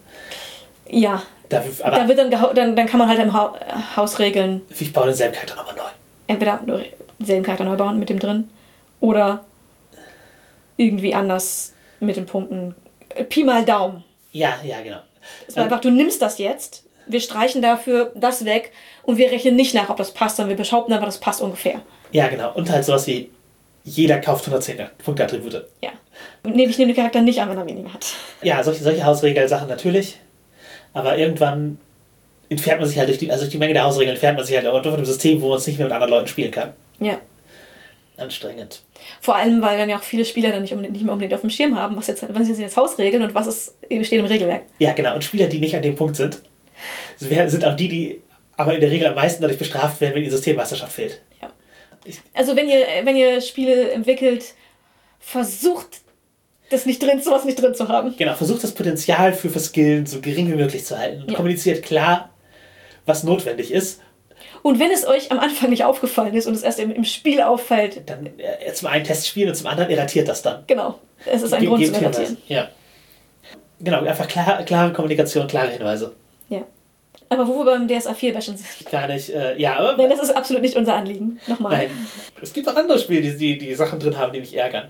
Ja. Da, aber da wird dann, dann, dann kann man halt im ha- Haus regeln. Ich baue denselben Charakter nochmal neu. Entweder nur denselben Charakter neu bauen mit dem drin oder irgendwie anders mit den Punkten. Pi mal Daumen. Ja, ja, genau. Es war ähm, einfach, du nimmst das jetzt, wir streichen dafür das weg und wir rechnen nicht nach, ob das passt, sondern wir behaupten einfach, das passt ungefähr. Ja, genau. Und halt sowas wie, jeder kauft hundertzehn Punkte-Attribute. Ja. Nee, ich nehme den Charakter nicht an, wenn er weniger hat. Ja, solche, solche Hausregelsachen natürlich. Aber irgendwann entfernt man sich halt durch die, also durch die Menge der Hausregeln entfernt man sich halt auch von einem System, wo man es nicht mehr mit anderen Leuten spielen kann. Ja. Anstrengend. Vor allem, weil dann ja auch viele Spieler dann nicht, um, nicht mehr unbedingt auf dem Schirm haben, was, jetzt, was sind jetzt Hausregeln und was ist, steht im Regelwerk. Ja, genau. Und Spieler, die nicht an dem Punkt sind, sind auch die, die aber in der Regel am meisten dadurch bestraft werden, wenn die Systemmeisterschaft fehlt. Ja. Also wenn ihr, wenn ihr Spiele entwickelt, versucht das nicht drin, sowas nicht drin zu haben. Genau, versucht das Potenzial für Verskillen so gering wie möglich zu halten. Und ja. kommuniziert klar, was notwendig ist. Und wenn es euch am Anfang nicht aufgefallen ist und es erst im, im Spiel auffällt... Dann äh, zum einen Test spielen und zum anderen irratiert das dann. Genau, es ist ein Ge- Grund zum Irratieren. Ja. Genau, einfach klar, klare Kommunikation, klare Hinweise. Ja. Aber wo wir beim D S A vier bashen sind. Gar nicht, äh, ja, aber... Nein, das ist absolut nicht unser Anliegen. Nochmal. Nein, es gibt auch andere Spiele, die, die, die Sachen drin haben, die mich ärgern.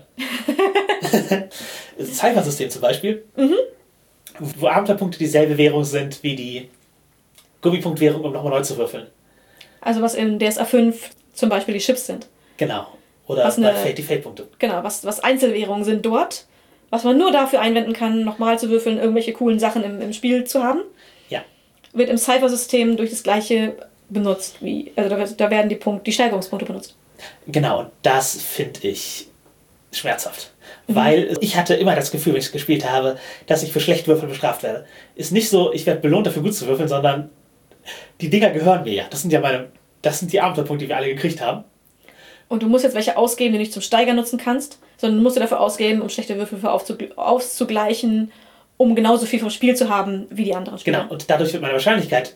Das Cypher-System zum Beispiel, mhm. wo Abenteuerpunkte dieselbe Währung sind wie die Gummipunktwährung, um nochmal neu zu würfeln. Also was in D S A fünf zum Beispiel die Chips sind. Genau. Oder was bei eine, Fate die Fate-Punkte. Genau, was, was Einzelwährungen sind dort, was man nur dafür einwenden kann, nochmal zu würfeln, irgendwelche coolen Sachen im, im Spiel zu haben. Ja. Wird im Cypher-System durch das gleiche benutzt. Wie, also da, da werden die, Punkt, die Steigerungspunkte benutzt. Genau, und das finde ich schmerzhaft. Mhm. Weil ich hatte immer das Gefühl, wenn ich es gespielt habe, dass ich für schlechte Würfel bestraft werde. Ist nicht so, ich werde belohnt dafür gut zu würfeln, sondern die Dinger gehören mir ja. Das sind ja meine, das sind die Abenteuerpunkte, die wir alle gekriegt haben. Und du musst jetzt welche ausgeben, die du nicht zum Steigern nutzen kannst, sondern du musst dir dafür ausgeben, um schlechte Würfel für aufzugl- auszugleichen, um genauso viel vom Spiel zu haben wie die anderen Spieler. Genau, und dadurch wird meine Wahrscheinlichkeit,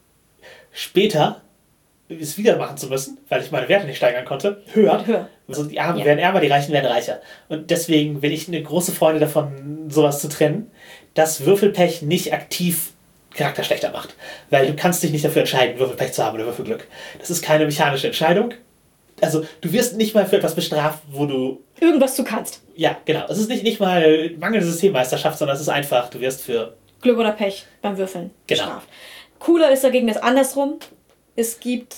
später es wieder machen zu müssen, weil ich meine Werte nicht steigern konnte, höher. höher. Also die Armen ja. werden ärmer, die Reichen werden reicher. Und deswegen bin ich eine große Freude davon, sowas zu trennen, dass Würfelpech nicht aktiv Charakter schlechter macht. Weil du kannst dich nicht dafür entscheiden, Würfelpech zu haben oder Würfelglück. Das ist keine mechanische Entscheidung. Also du wirst nicht mal für etwas bestraft, wo du... Irgendwas du kannst. Ja, genau. Es ist nicht, nicht mal mangelnde Systemmeisterschaft, sondern es ist einfach, du wirst für... Glück oder Pech beim Würfeln genau. bestraft. Cooler ist dagegen das andersrum. Es gibt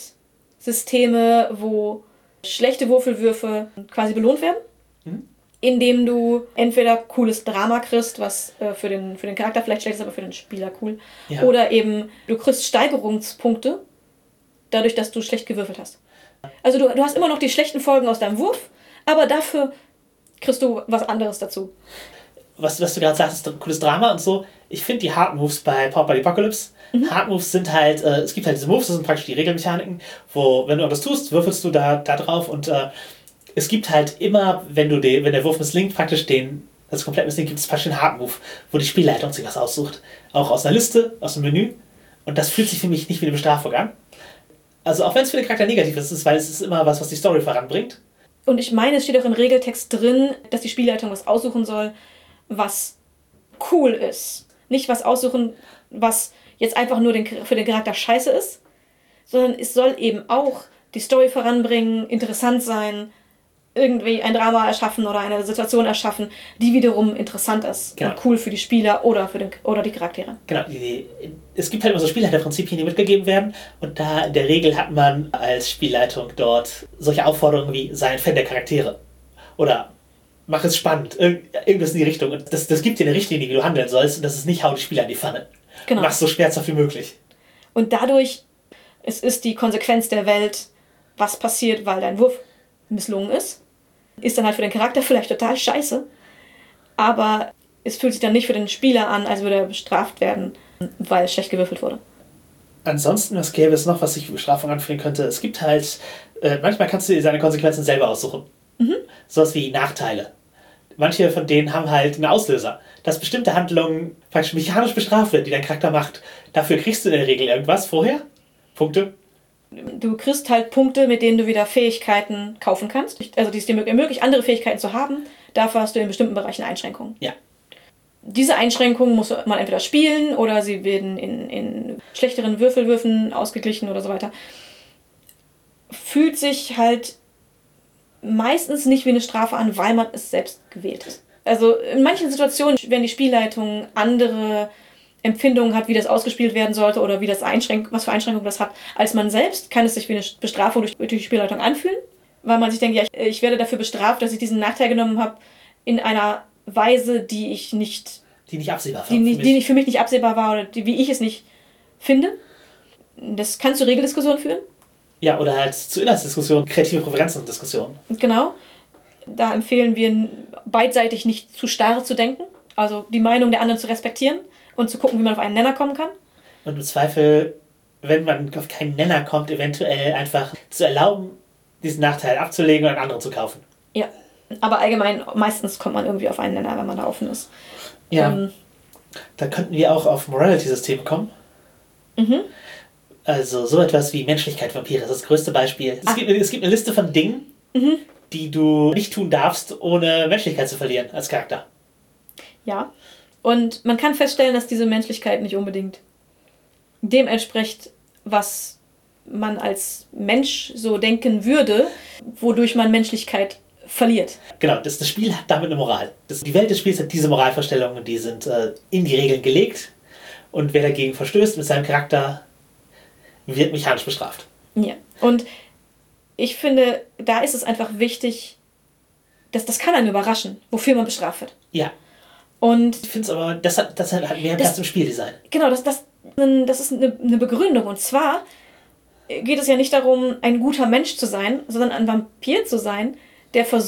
Systeme, wo schlechte Würfelwürfe quasi belohnt werden, mhm. indem du entweder cooles Drama kriegst, was äh, für, den, für den Charakter vielleicht schlecht ist, aber für den Spieler cool. Ja. Oder eben du kriegst Steigerungspunkte, dadurch, dass du schlecht gewürfelt hast. Also du, du hast immer noch die schlechten Folgen aus deinem Wurf, aber dafür kriegst du was anderes dazu. Was, was du gerade sagst, ist cooles Drama und so. Ich finde die Hard Moves bei Powered by the Apocalypse. Mhm. Hard Moves sind halt, äh, es gibt halt diese Moves, das sind praktisch die Regelmechaniken, wo, wenn du etwas tust, würfelst du da, da drauf und äh, es gibt halt immer, wenn du den, wenn der Wurf misslingt, praktisch den, also komplett misslingt, gibt es praktisch einen Hard Move, wo die Spielleitung sich was aussucht. Auch aus einer Liste, aus dem Menü. Und das fühlt sich für mich nicht wie eine Bestrafung an. Also auch wenn es für den Charakter negativ ist, ist, weil es ist immer was, was die Story voranbringt. Und ich meine, es steht auch im Regeltext drin, dass die Spielleitung was aussuchen soll, was cool ist. Nicht was aussuchen, was jetzt einfach nur den, für den Charakter scheiße ist, sondern es soll eben auch die Story voranbringen, interessant sein, irgendwie ein Drama erschaffen oder eine Situation erschaffen, die wiederum interessant ist genau. und cool für die Spieler oder für den, oder die Charaktere. Genau, die, es gibt halt immer so Spielleiterprinzipien, die mitgegeben werden und da in der Regel hat man als Spielleitung dort solche Aufforderungen wie sei ein Fan der Charaktere oder mach es spannend, irgendwas in die Richtung. Und das, das gibt dir eine Richtlinie, wie du handeln sollst und das ist nicht hau die Spieler in die Pfanne. Genau. Mach es so schmerzhaft wie möglich. Und dadurch, es ist die Konsequenz der Welt, was passiert, weil dein Wurf misslungen ist. Ist dann halt für den Charakter vielleicht total scheiße, aber es fühlt sich dann nicht für den Spieler an, als würde er bestraft werden, weil schlecht gewürfelt wurde. Ansonsten, was gäbe es noch, was sich für Bestrafung anfühlen könnte? Es gibt halt, äh, manchmal kannst du dir seine Konsequenzen selber aussuchen. Mhm. Sowas wie Nachteile. Manche von denen haben halt einen Auslöser, dass bestimmte Handlungen praktisch mechanisch bestraft werden, die dein Charakter macht. Dafür kriegst du in der Regel irgendwas vorher. Punkte. Du kriegst halt Punkte, mit denen du wieder Fähigkeiten kaufen kannst. Also die es dir ermöglicht, andere Fähigkeiten zu haben. Dafür hast du in bestimmten Bereichen Einschränkungen. Ja. Diese Einschränkungen muss man entweder spielen oder sie werden in, in schlechteren Würfelwürfen ausgeglichen oder so weiter. Fühlt sich halt meistens nicht wie eine Strafe an, weil man es selbst gewählt hat. Also in manchen Situationen, wenn die Spielleitung andere Empfindungen hat, wie das ausgespielt werden sollte oder wie das Einschränk- was für Einschränkungen das hat, als man selbst, kann es sich wie eine Bestrafung durch, durch die Spielleitung anfühlen, weil man sich denkt, ja, ich, ich werde dafür bestraft, dass ich diesen Nachteil genommen habe, in einer Weise, die ich nicht... Die nicht absehbar war. Die, nicht, die nicht für mich nicht absehbar war oder die, wie ich es nicht finde. Das kann zu Regeldiskussionen führen. Ja, oder halt zu Inhaltsdiskussionen, kreative Präferenzen-Diskussionen. Genau. Da empfehlen wir, beidseitig nicht zu starr zu denken, also die Meinung der anderen zu respektieren und zu gucken, wie man auf einen Nenner kommen kann. Und im Zweifel, wenn man auf keinen Nenner kommt, eventuell einfach zu erlauben, diesen Nachteil abzulegen und einen anderen zu kaufen. Ja, aber allgemein, meistens kommt man irgendwie auf einen Nenner, wenn man da offen ist. Ja, ähm, da könnten wir auch auf Morality-Systeme kommen. Mhm. Also so etwas wie Menschlichkeit, Vampire, das ist das größte Beispiel. Es gibt, es gibt eine Liste von Dingen, mhm. die du nicht tun darfst, ohne Menschlichkeit zu verlieren als Charakter. Ja, und man kann feststellen, dass diese Menschlichkeit nicht unbedingt dem entspricht, was man als Mensch so denken würde, wodurch man Menschlichkeit verliert. Genau, das, das Spiel hat damit eine Moral. Das, die Welt des Spiels hat diese Moralvorstellungen, die sind äh, in die Regeln gelegt und wer dagegen verstößt mit seinem Charakter, wird mechanisch bestraft. Ja, und ich finde, da ist es einfach wichtig, dass das kann einen überraschen, wofür man bestraft wird. Ja. Und ich finde es aber, das hat, das hat mehr Platz im Spieldesign. Genau, das, das, das ist eine, eine Begründung. Und zwar geht es ja nicht darum, ein guter Mensch zu sein, sondern ein Vampir zu sein, der versucht,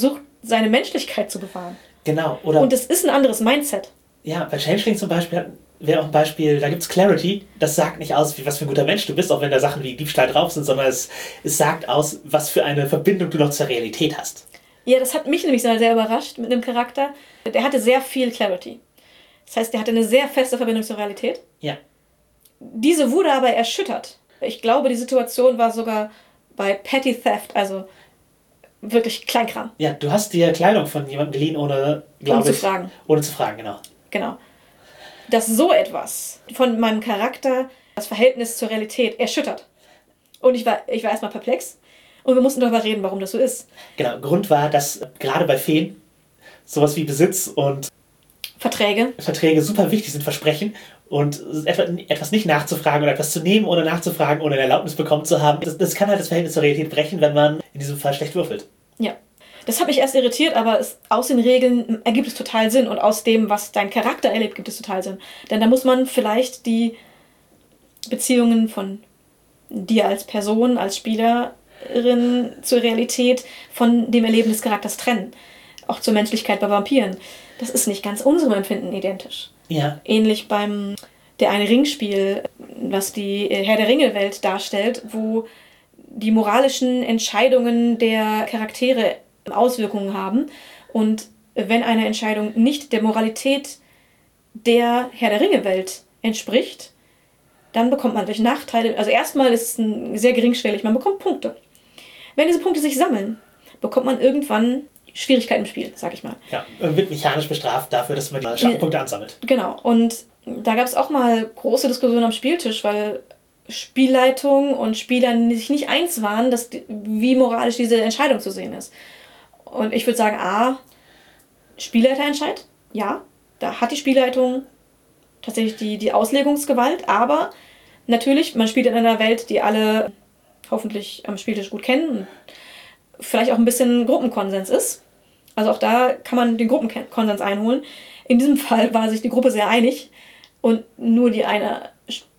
seine Menschlichkeit zu bewahren. Genau. Oder Und es ist ein anderes Mindset. Ja, bei Changeling zum Beispiel wäre auch ein Beispiel, da gibt es Clarity, das sagt nicht aus, wie was für ein guter Mensch du bist, auch wenn da Sachen wie Diebstahl drauf sind, sondern es, es sagt aus, was für eine Verbindung du noch zur Realität hast. Ja, das hat mich nämlich sehr überrascht mit dem Charakter. Der hatte sehr viel Clarity. Das heißt, der hatte eine sehr feste Verbindung zur Realität. Ja. Diese wurde aber erschüttert. Ich glaube, die Situation war sogar bei Petty Theft, also wirklich Kleinkram. Ja, du hast dir Kleidung von jemandem geliehen, ohne, glaube ohne ich... zu fragen. Ohne zu fragen, genau. Genau. Dass so etwas von meinem Charakter das Verhältnis zur Realität erschüttert. Und ich war, ich war erstmal perplex. Und wir mussten darüber reden, warum das so ist. Genau, Grund war, dass gerade bei Feen sowas wie Besitz und Verträge. Verträge super wichtig sind, Versprechen. Und etwas nicht nachzufragen oder etwas zu nehmen, ohne nachzufragen, ohne eine Erlaubnis bekommen zu haben, das, das kann halt das Verhältnis zur Realität brechen, wenn man in diesem Fall schlecht würfelt. Ja. Das hat mich erst irritiert, aber es, aus den Regeln ergibt es total Sinn. Und aus dem, was dein Charakter erlebt, gibt es total Sinn. Denn da muss man vielleicht die Beziehungen von dir als Person, als Spielerin zur Realität von dem Erleben des Charakters trennen. Auch zur Menschlichkeit bei Vampiren. Das ist nicht ganz unserem Empfinden identisch. Ja. Ähnlich beim Der eine Ring-Spiel, was die Herr der Ringe-Welt darstellt, wo die moralischen Entscheidungen der Charaktere Auswirkungen haben. Und wenn eine Entscheidung nicht der Moralität der Herr der Ringe-Welt entspricht, dann bekommt man durch Nachteile, also erstmal ist es ein sehr geringschwellig, man bekommt Punkte. Wenn diese Punkte sich sammeln, bekommt man irgendwann Schwierigkeiten im Spiel, sag ich mal. Ja, wird mechanisch bestraft dafür, dass man die Schattenpunkte ansammelt. Genau, und da gab es auch mal große Diskussionen am Spieltisch, weil Spielleitung und Spieler sich nicht eins waren, dass, wie moralisch diese Entscheidung zu sehen ist. Und ich würde sagen, A, Spielleiterentscheid, ja, da hat die Spielleitung tatsächlich die, die Auslegungsgewalt, aber natürlich, man spielt in einer Welt, die alle hoffentlich am Spieltisch gut kennen und vielleicht auch ein bisschen Gruppenkonsens ist. Also auch da kann man den Gruppenkonsens einholen. In diesem Fall war sich die Gruppe sehr einig und nur die eine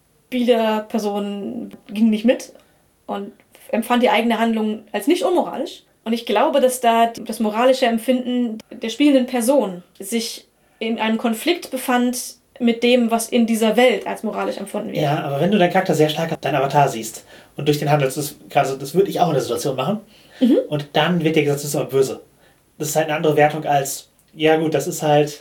Spielerperson ging nicht mit und empfand die eigene Handlung als nicht unmoralisch. Und ich glaube, dass da das moralische Empfinden der spielenden Person sich in einem Konflikt befand mit dem, was in dieser Welt als moralisch empfunden wird. Ja, aber wenn du deinen Charakter sehr stark auf deinen Avatar siehst und durch den Handel, das, also das würde ich auch in der Situation machen, mhm. und dann wird dir gesagt, das ist aber böse. Das ist halt eine andere Wertung als, ja gut, das ist halt,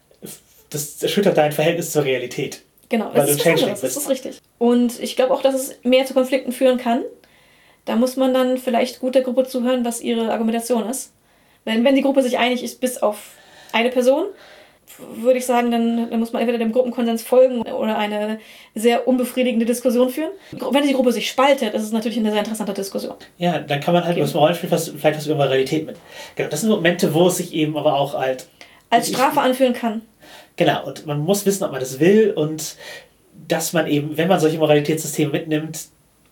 das erschüttert dein Verhältnis zur Realität. Genau, weil das du ist was anderes, das ist richtig. Und ich glaube auch, dass es mehr zu Konflikten führen kann. Da muss man dann vielleicht gut der Gruppe zuhören, was ihre Argumentation ist. Wenn, wenn die Gruppe sich einig ist, bis auf eine Person, würde ich sagen, dann, dann muss man entweder dem Gruppenkonsens folgen oder eine sehr unbefriedigende Diskussion führen. Wenn die Gruppe sich spaltet, ist es natürlich eine sehr interessante Diskussion. Ja, dann kann man halt okay. über das Rollenspiel was, vielleicht was über Realität mit. Genau, das sind Momente, wo es sich eben aber auch halt... als Strafe anfühlen kann. Genau, und man muss wissen, ob man das will und dass man eben, wenn man solche Moralitätssysteme mitnimmt,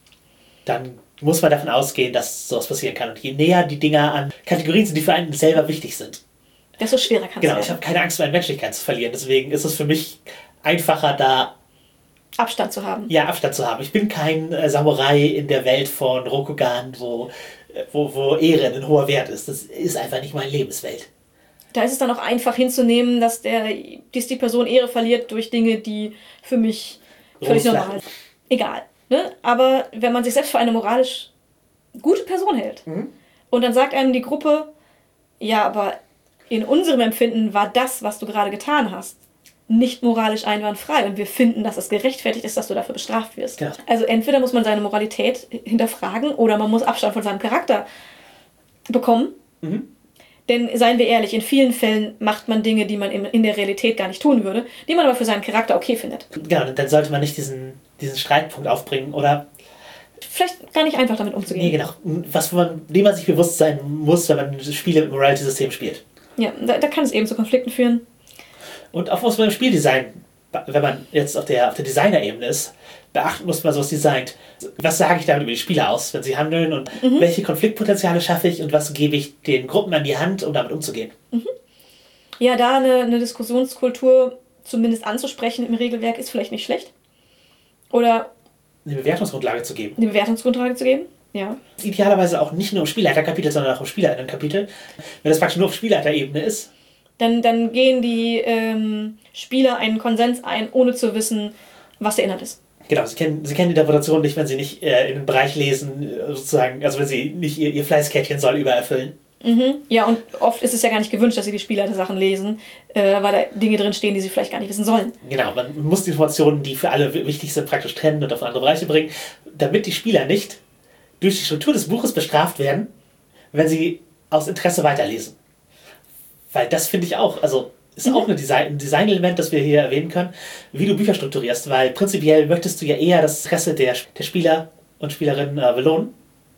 dann muss man davon ausgehen, dass sowas passieren kann. Und je näher die Dinger an Kategorien sind, die für einen selber wichtig sind, desto schwerer kann es genau, werden. Ich habe keine Angst, meine Menschlichkeit zu verlieren. Deswegen ist es für mich einfacher, da Abstand zu haben. Ja, Abstand zu haben. Ich bin kein äh, Samurai in der Welt von Rokugan, wo, wo, wo Ehre ein hoher Wert ist. Das ist einfach nicht meine Lebenswelt. Da ist es dann auch einfach hinzunehmen, dass, der, dass die Person Ehre verliert durch Dinge, die für mich völlig normal sind. Egal. Ne? Aber wenn man sich selbst für eine moralisch gute Person hält, mhm. und dann sagt einem die Gruppe, ja, aber in unserem Empfinden war das, was du gerade getan hast, nicht moralisch einwandfrei. Und wir finden, dass es gerechtfertigt ist, dass du dafür bestraft wirst. Ja. Also entweder muss man seine Moralität hinterfragen oder man muss Abstand von seinem Charakter bekommen. Mhm. Denn seien wir ehrlich, in vielen Fällen macht man Dinge, die man in der Realität gar nicht tun würde, die man aber für seinen Charakter okay findet. Genau, dann sollte man nicht diesen, diesen Streitpunkt aufbringen oder... vielleicht gar nicht einfach damit umzugehen. Nee, genau. Was man, dem man sich bewusst sein muss, wenn man Spiele mit Morality-System spielt. Ja, da, da kann es eben zu Konflikten führen. Und auch was man im Spieldesign, wenn man jetzt auf der, auf der Designer-Ebene ist, beachten muss, man sowas designt. Was sage ich damit über die Spieler aus, wenn sie handeln und mhm. welche Konfliktpotenziale schaffe ich und was gebe ich den Gruppen an die Hand, um damit umzugehen? Mhm. Ja, da eine, eine Diskussionskultur zumindest anzusprechen im Regelwerk ist vielleicht nicht schlecht. Oder eine Bewertungsgrundlage zu geben. Eine Bewertungsgrundlage zu geben. Ja. Idealerweise auch nicht nur im Spielleiterkapitel, sondern auch im Spielleiterkapitel. Wenn das praktisch nur auf Spielleiterebene ist. Dann, dann gehen die ähm, Spieler einen Konsens ein, ohne zu wissen, was der Inhalt ist. Genau, sie kennen, sie kennen die Interpretation nicht, wenn sie nicht äh, in den Bereich lesen, sozusagen, also wenn sie nicht ihr, ihr Fleißkärtchen soll übererfüllen. Mhm. Ja, und oft ist es ja gar nicht gewünscht, dass sie die Spielleiter Sachen lesen, äh, weil da Dinge drin stehen, die sie vielleicht gar nicht wissen sollen. Genau, man muss die Informationen, die für alle wichtig sind, praktisch trennen und auf andere Bereiche bringen, damit die Spieler nicht durch die Struktur des Buches bestraft werden, wenn sie aus Interesse weiterlesen. Weil das finde ich auch, also ist mhm. auch eine Design, ein Designelement, das wir hier erwähnen können, wie du Bücher strukturierst, weil prinzipiell möchtest du ja eher das Interesse der, der Spieler und Spielerinnen äh, belohnen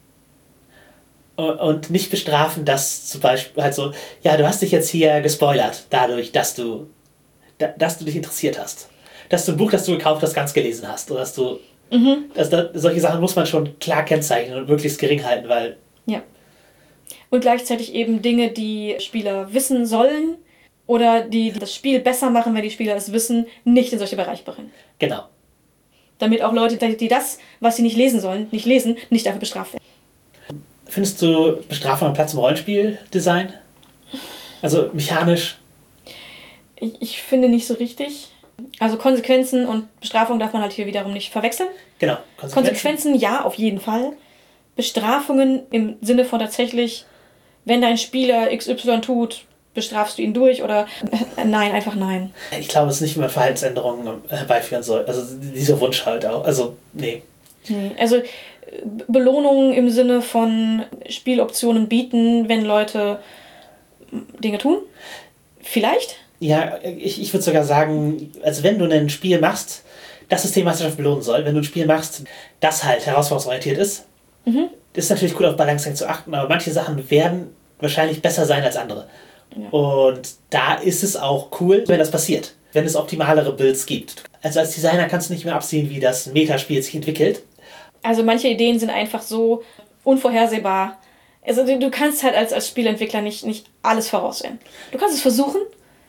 und nicht bestrafen, dass zum Beispiel halt so, ja, du hast dich jetzt hier gespoilert, dadurch, dass du, da, dass du dich interessiert hast. Dass du ein Buch, das du gekauft hast, ganz gelesen hast. Oder dass du, mhm. dass da, solche Sachen muss man schon klar kennzeichnen und möglichst gering halten, weil... Ja. Und gleichzeitig eben Dinge, die Spieler wissen sollen oder die das Spiel besser machen, wenn die Spieler es wissen, nicht in solche Bereiche bringen. Genau. Damit auch Leute, die das, was sie nicht lesen sollen, nicht lesen, nicht dafür bestraft werden. Findest du Bestrafung am Platz im Rollenspieldesign? Also mechanisch? Ich, ich finde nicht so richtig. Also Konsequenzen und Bestrafung darf man halt hier wiederum nicht verwechseln. Genau. Konsequenzen, Konsequenzen ja, auf jeden Fall. Bestrafungen im Sinne von tatsächlich, wenn dein Spieler X Y tut, bestrafst du ihn durch oder äh, nein, einfach nein. Ich glaube, es ist nicht, wie man Verhaltensänderungen herbeiführen soll. Also dieser Wunsch halt auch. Also, nee. Nee, also Belohnungen im Sinne von Spieloptionen bieten, wenn Leute Dinge tun? Vielleicht? Ja, ich, ich würde sogar sagen, also wenn du ein Spiel machst, das Systemmeisterschaft belohnen soll, wenn du ein Spiel machst, das halt herausforderungsorientiert ist, mhm. ist natürlich cool, auf Balancing zu achten, aber manche Sachen werden wahrscheinlich besser sein als andere. Ja. Und da ist es auch cool, wenn das passiert, wenn es optimalere Builds gibt. Also als Designer kannst du nicht mehr absehen, wie das Metaspiel sich entwickelt. Also manche Ideen sind einfach so unvorhersehbar. Also du, du kannst halt als, als Spielentwickler nicht, nicht alles voraussehen. Du kannst es versuchen,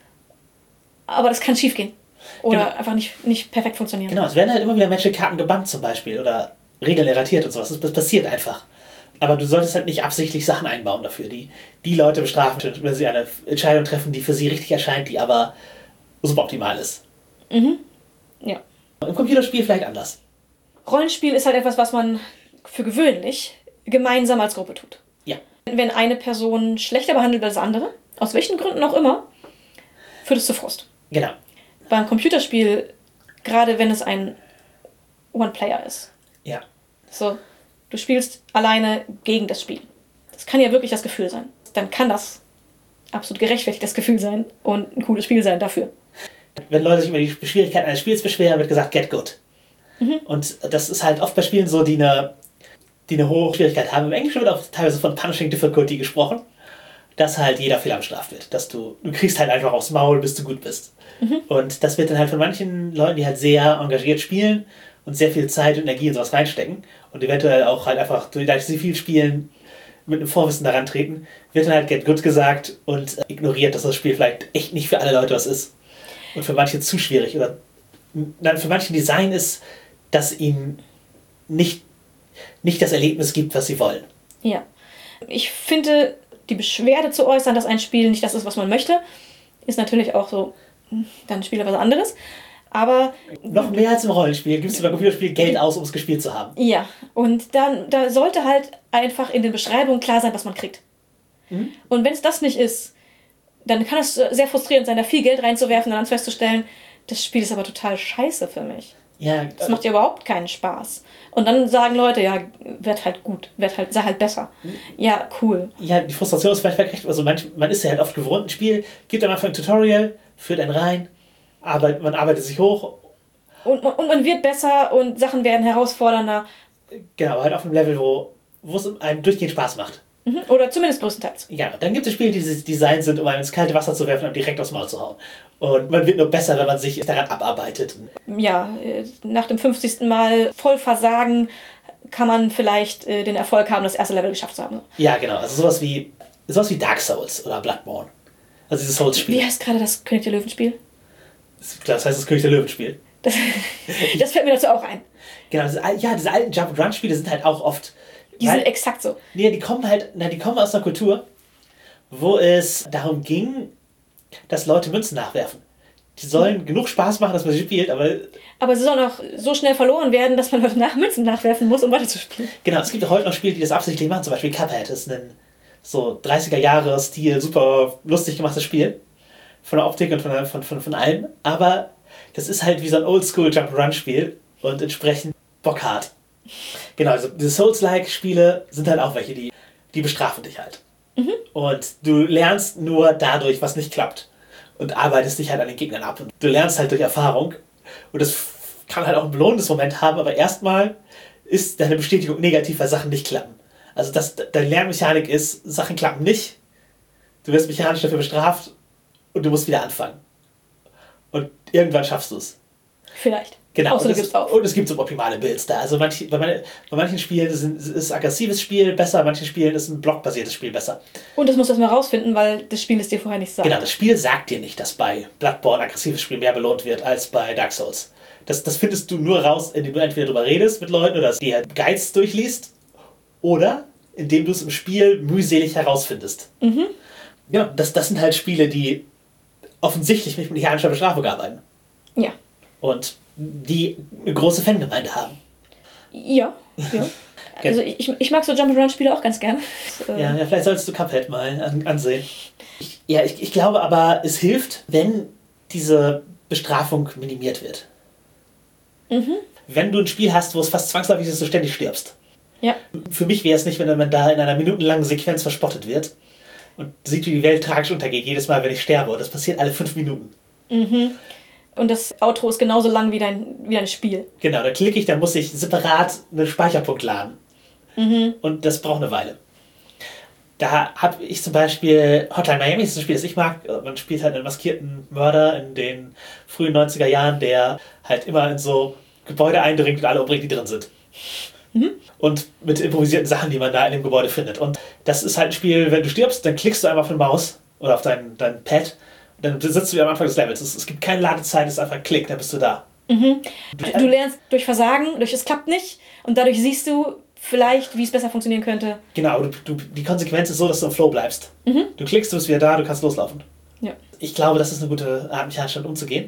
aber das kann schief gehen. Oder genau. einfach nicht, nicht perfekt funktionieren. Genau, es werden halt immer wieder Magic-Karten gebannt zum Beispiel oder Regeln erratiert und sowas. Das passiert einfach. Aber du solltest halt nicht absichtlich Sachen einbauen dafür, die die Leute bestrafen, wenn sie eine Entscheidung treffen, die für sie richtig erscheint, die aber suboptimal ist. Mhm. Ja. Im Computerspiel vielleicht anders. Rollenspiel ist halt etwas, was man für gewöhnlich gemeinsam als Gruppe tut. Ja. Wenn eine Person schlechter behandelt als andere, aus welchen Gründen auch immer, führt es zu Frust. Genau. Beim Computerspiel, gerade wenn es ein One-Player ist. Ja. So, du spielst alleine gegen das Spiel. Das kann ja wirklich das Gefühl sein. Dann kann das absolut gerechtfertigt das Gefühl sein und ein cooles Spiel sein dafür. Wenn Leute sich über die Schwierigkeiten eines Spiels beschweren, wird gesagt, get good. Mhm. Und das ist halt oft bei Spielen so, die eine, die eine hohe Schwierigkeit haben. Im Englischen wird auch teilweise von Punishing Difficulty gesprochen, dass halt jeder Fehler bestraft wird. Dass du, du kriegst halt einfach aufs Maul, bis du gut bist. Mhm. Und das wird dann halt von manchen Leuten, die halt sehr engagiert spielen und sehr viel Zeit und Energie in sowas reinstecken und eventuell auch halt einfach, dadurch sie viel spielen, mit einem Vorwissen daran treten, wird dann halt get good gesagt und ignoriert, dass das Spiel vielleicht echt nicht für alle Leute was ist. Und für manche zu schwierig. Oder dann für manche Design ist, dass ihnen nicht, nicht das Erlebnis gibt, was sie wollen. Ja. Ich finde, die Beschwerde zu äußern, dass ein Spiel nicht das ist, was man möchte, ist natürlich auch so, dann spielt er was anderes. Aber noch mehr als im Rollenspiel gibst du beim Computerspiel Geld aus, um es gespielt zu haben. Ja, und dann da sollte halt einfach in den Beschreibungen klar sein, was man kriegt. Mhm. Und wenn es das nicht ist, dann kann es sehr frustrierend sein, da viel Geld reinzuwerfen und dann festzustellen, das Spiel ist aber total scheiße für mich. Ja, das macht ja überhaupt keinen Spaß. Und dann sagen Leute, ja, werd halt gut, werd halt, sei halt besser. Ja, cool. Ja, die Frustration ist vielleicht wegrecht. Also man, man ist ja halt oft gewohnt, ein Spiel gibt am Anfang ein Tutorial, führt einen rein, arbeit, man arbeitet sich hoch. Und, und man wird besser und Sachen werden herausfordernder. Genau, halt auf einem Level, wo, wo es einem durchgehend Spaß macht. Mhm. Oder zumindest größtenteils. Ja, dann gibt es Spiele, die designt sind, um einen ins kalte Wasser zu werfen und direkt aufs Maul zu hauen. Und man wird nur besser, wenn man sich daran abarbeitet. Ja, nach dem fünfzigsten Mal voll versagen kann man vielleicht äh, den Erfolg haben, das erste Level geschafft zu haben. Ja, genau. Also sowas wie, sowas wie Dark Souls oder Bloodborne. Also dieses Souls-Spiel. Wie heißt gerade das König der Löwen-Spiel? Das heißt das König der Löwen-Spiel. Das, das fällt mir dazu auch ein. Genau, diese, ja, diese alten Jump-and-Run-Spiele sind halt auch oft Die Weil, sind exakt so. Nee, die kommen halt, na, die kommen aus einer Kultur, wo es darum ging, dass Leute Münzen nachwerfen. Die sollen mhm. genug Spaß machen, dass man sie spielt, aber... Aber sie sollen auch so schnell verloren werden, dass man Leute nach Münzen nachwerfen muss, um weiterzuspielen. Genau, es gibt auch heute noch Spiele, die das absichtlich machen. Zum Beispiel Cuphead ist ein so dreißiger-Jahre-Stil, super lustig gemachtes Spiel. Von der Optik und von, von, von, von allem. Aber das ist halt wie so ein Oldschool-Jump-Run-Spiel und entsprechend bockhart. Genau, also diese Souls-like-Spiele sind halt auch welche, die, die bestrafen dich halt. Mhm. Und du lernst nur dadurch, was nicht klappt. Und arbeitest dich halt an den Gegnern ab. Und du lernst halt durch Erfahrung. Und das kann halt auch ein belohnendes Moment haben, aber erstmal ist deine Bestätigung negativ, weil Sachen nicht klappen. Also das, deine Lernmechanik ist, Sachen klappen nicht, du wirst mechanisch dafür bestraft und du musst wieder anfangen. Und irgendwann schaffst du es. Vielleicht. Genau. Außer Und, du es, gibst auf. und es gibt so optimale Builds da. Also manche, bei, meine, bei manchen Spielen ist ein, ist ein aggressives Spiel besser, bei manchen Spielen ist ein blockbasiertes Spiel besser. Und das musst du erstmal rausfinden, weil das Spiel es dir vorher nicht sagt. Genau, das Spiel sagt dir nicht, dass bei Bloodborne aggressives Spiel mehr belohnt wird als bei Dark Souls. Das, das findest du nur raus, indem du entweder darüber redest mit Leuten oder dir Guides durchliest oder indem du es im Spiel mühselig herausfindest. Mhm. Ja, das, das sind halt Spiele, die offensichtlich mit mechanischer Bestrafung arbeiten. Ja. Und die eine große Fangemeinde haben. Ja, ja. Also ich, ich mag so Jump-and-Run-Spiele auch ganz gerne. Ja, ja, vielleicht solltest du Cuphead mal an, ansehen. Ich, ja, ich, ich glaube aber, es hilft, wenn diese Bestrafung minimiert wird. Mhm. Wenn du ein Spiel hast, wo es fast zwangsläufig ist, dass du ständig stirbst. Ja. Für mich wäre es nicht, wenn man da in einer minutenlangen Sequenz verspottet wird und sieht, wie die Welt tragisch untergeht, jedes Mal, wenn ich sterbe. Und das passiert alle fünf Minuten. Mhm. Und das Outro ist genauso lang wie dein, wie dein Spiel. Genau, da klicke ich, dann muss ich separat einen Speicherpunkt laden. Mhm. Und das braucht eine Weile. Da habe ich zum Beispiel Hotline Miami, das ist ein Spiel, das ich mag. Man spielt halt einen maskierten Mörder in den frühen neunziger Jahren, der halt immer in so Gebäude eindringt und alle umbringt, die drin sind. Mhm. Und mit improvisierten Sachen, die man da in dem Gebäude findet. Und das ist halt ein Spiel, wenn du stirbst, dann klickst du einmal auf den Maus oder auf dein, dein Pad. Dann sitzt du wieder am Anfang des Levels. Es, es gibt keine Ladezeit, es ist einfach ein Klick, dann bist du da. Mhm. Du lernst durch Versagen, durch es klappt nicht und dadurch siehst du vielleicht, wie es besser funktionieren könnte. Genau, du, du, die Konsequenz ist so, dass du im Flow bleibst. Mhm. Du klickst, du bist wieder da, du kannst loslaufen. Ja. Ich glaube, das ist eine gute Art, mechanisch damit umzugehen.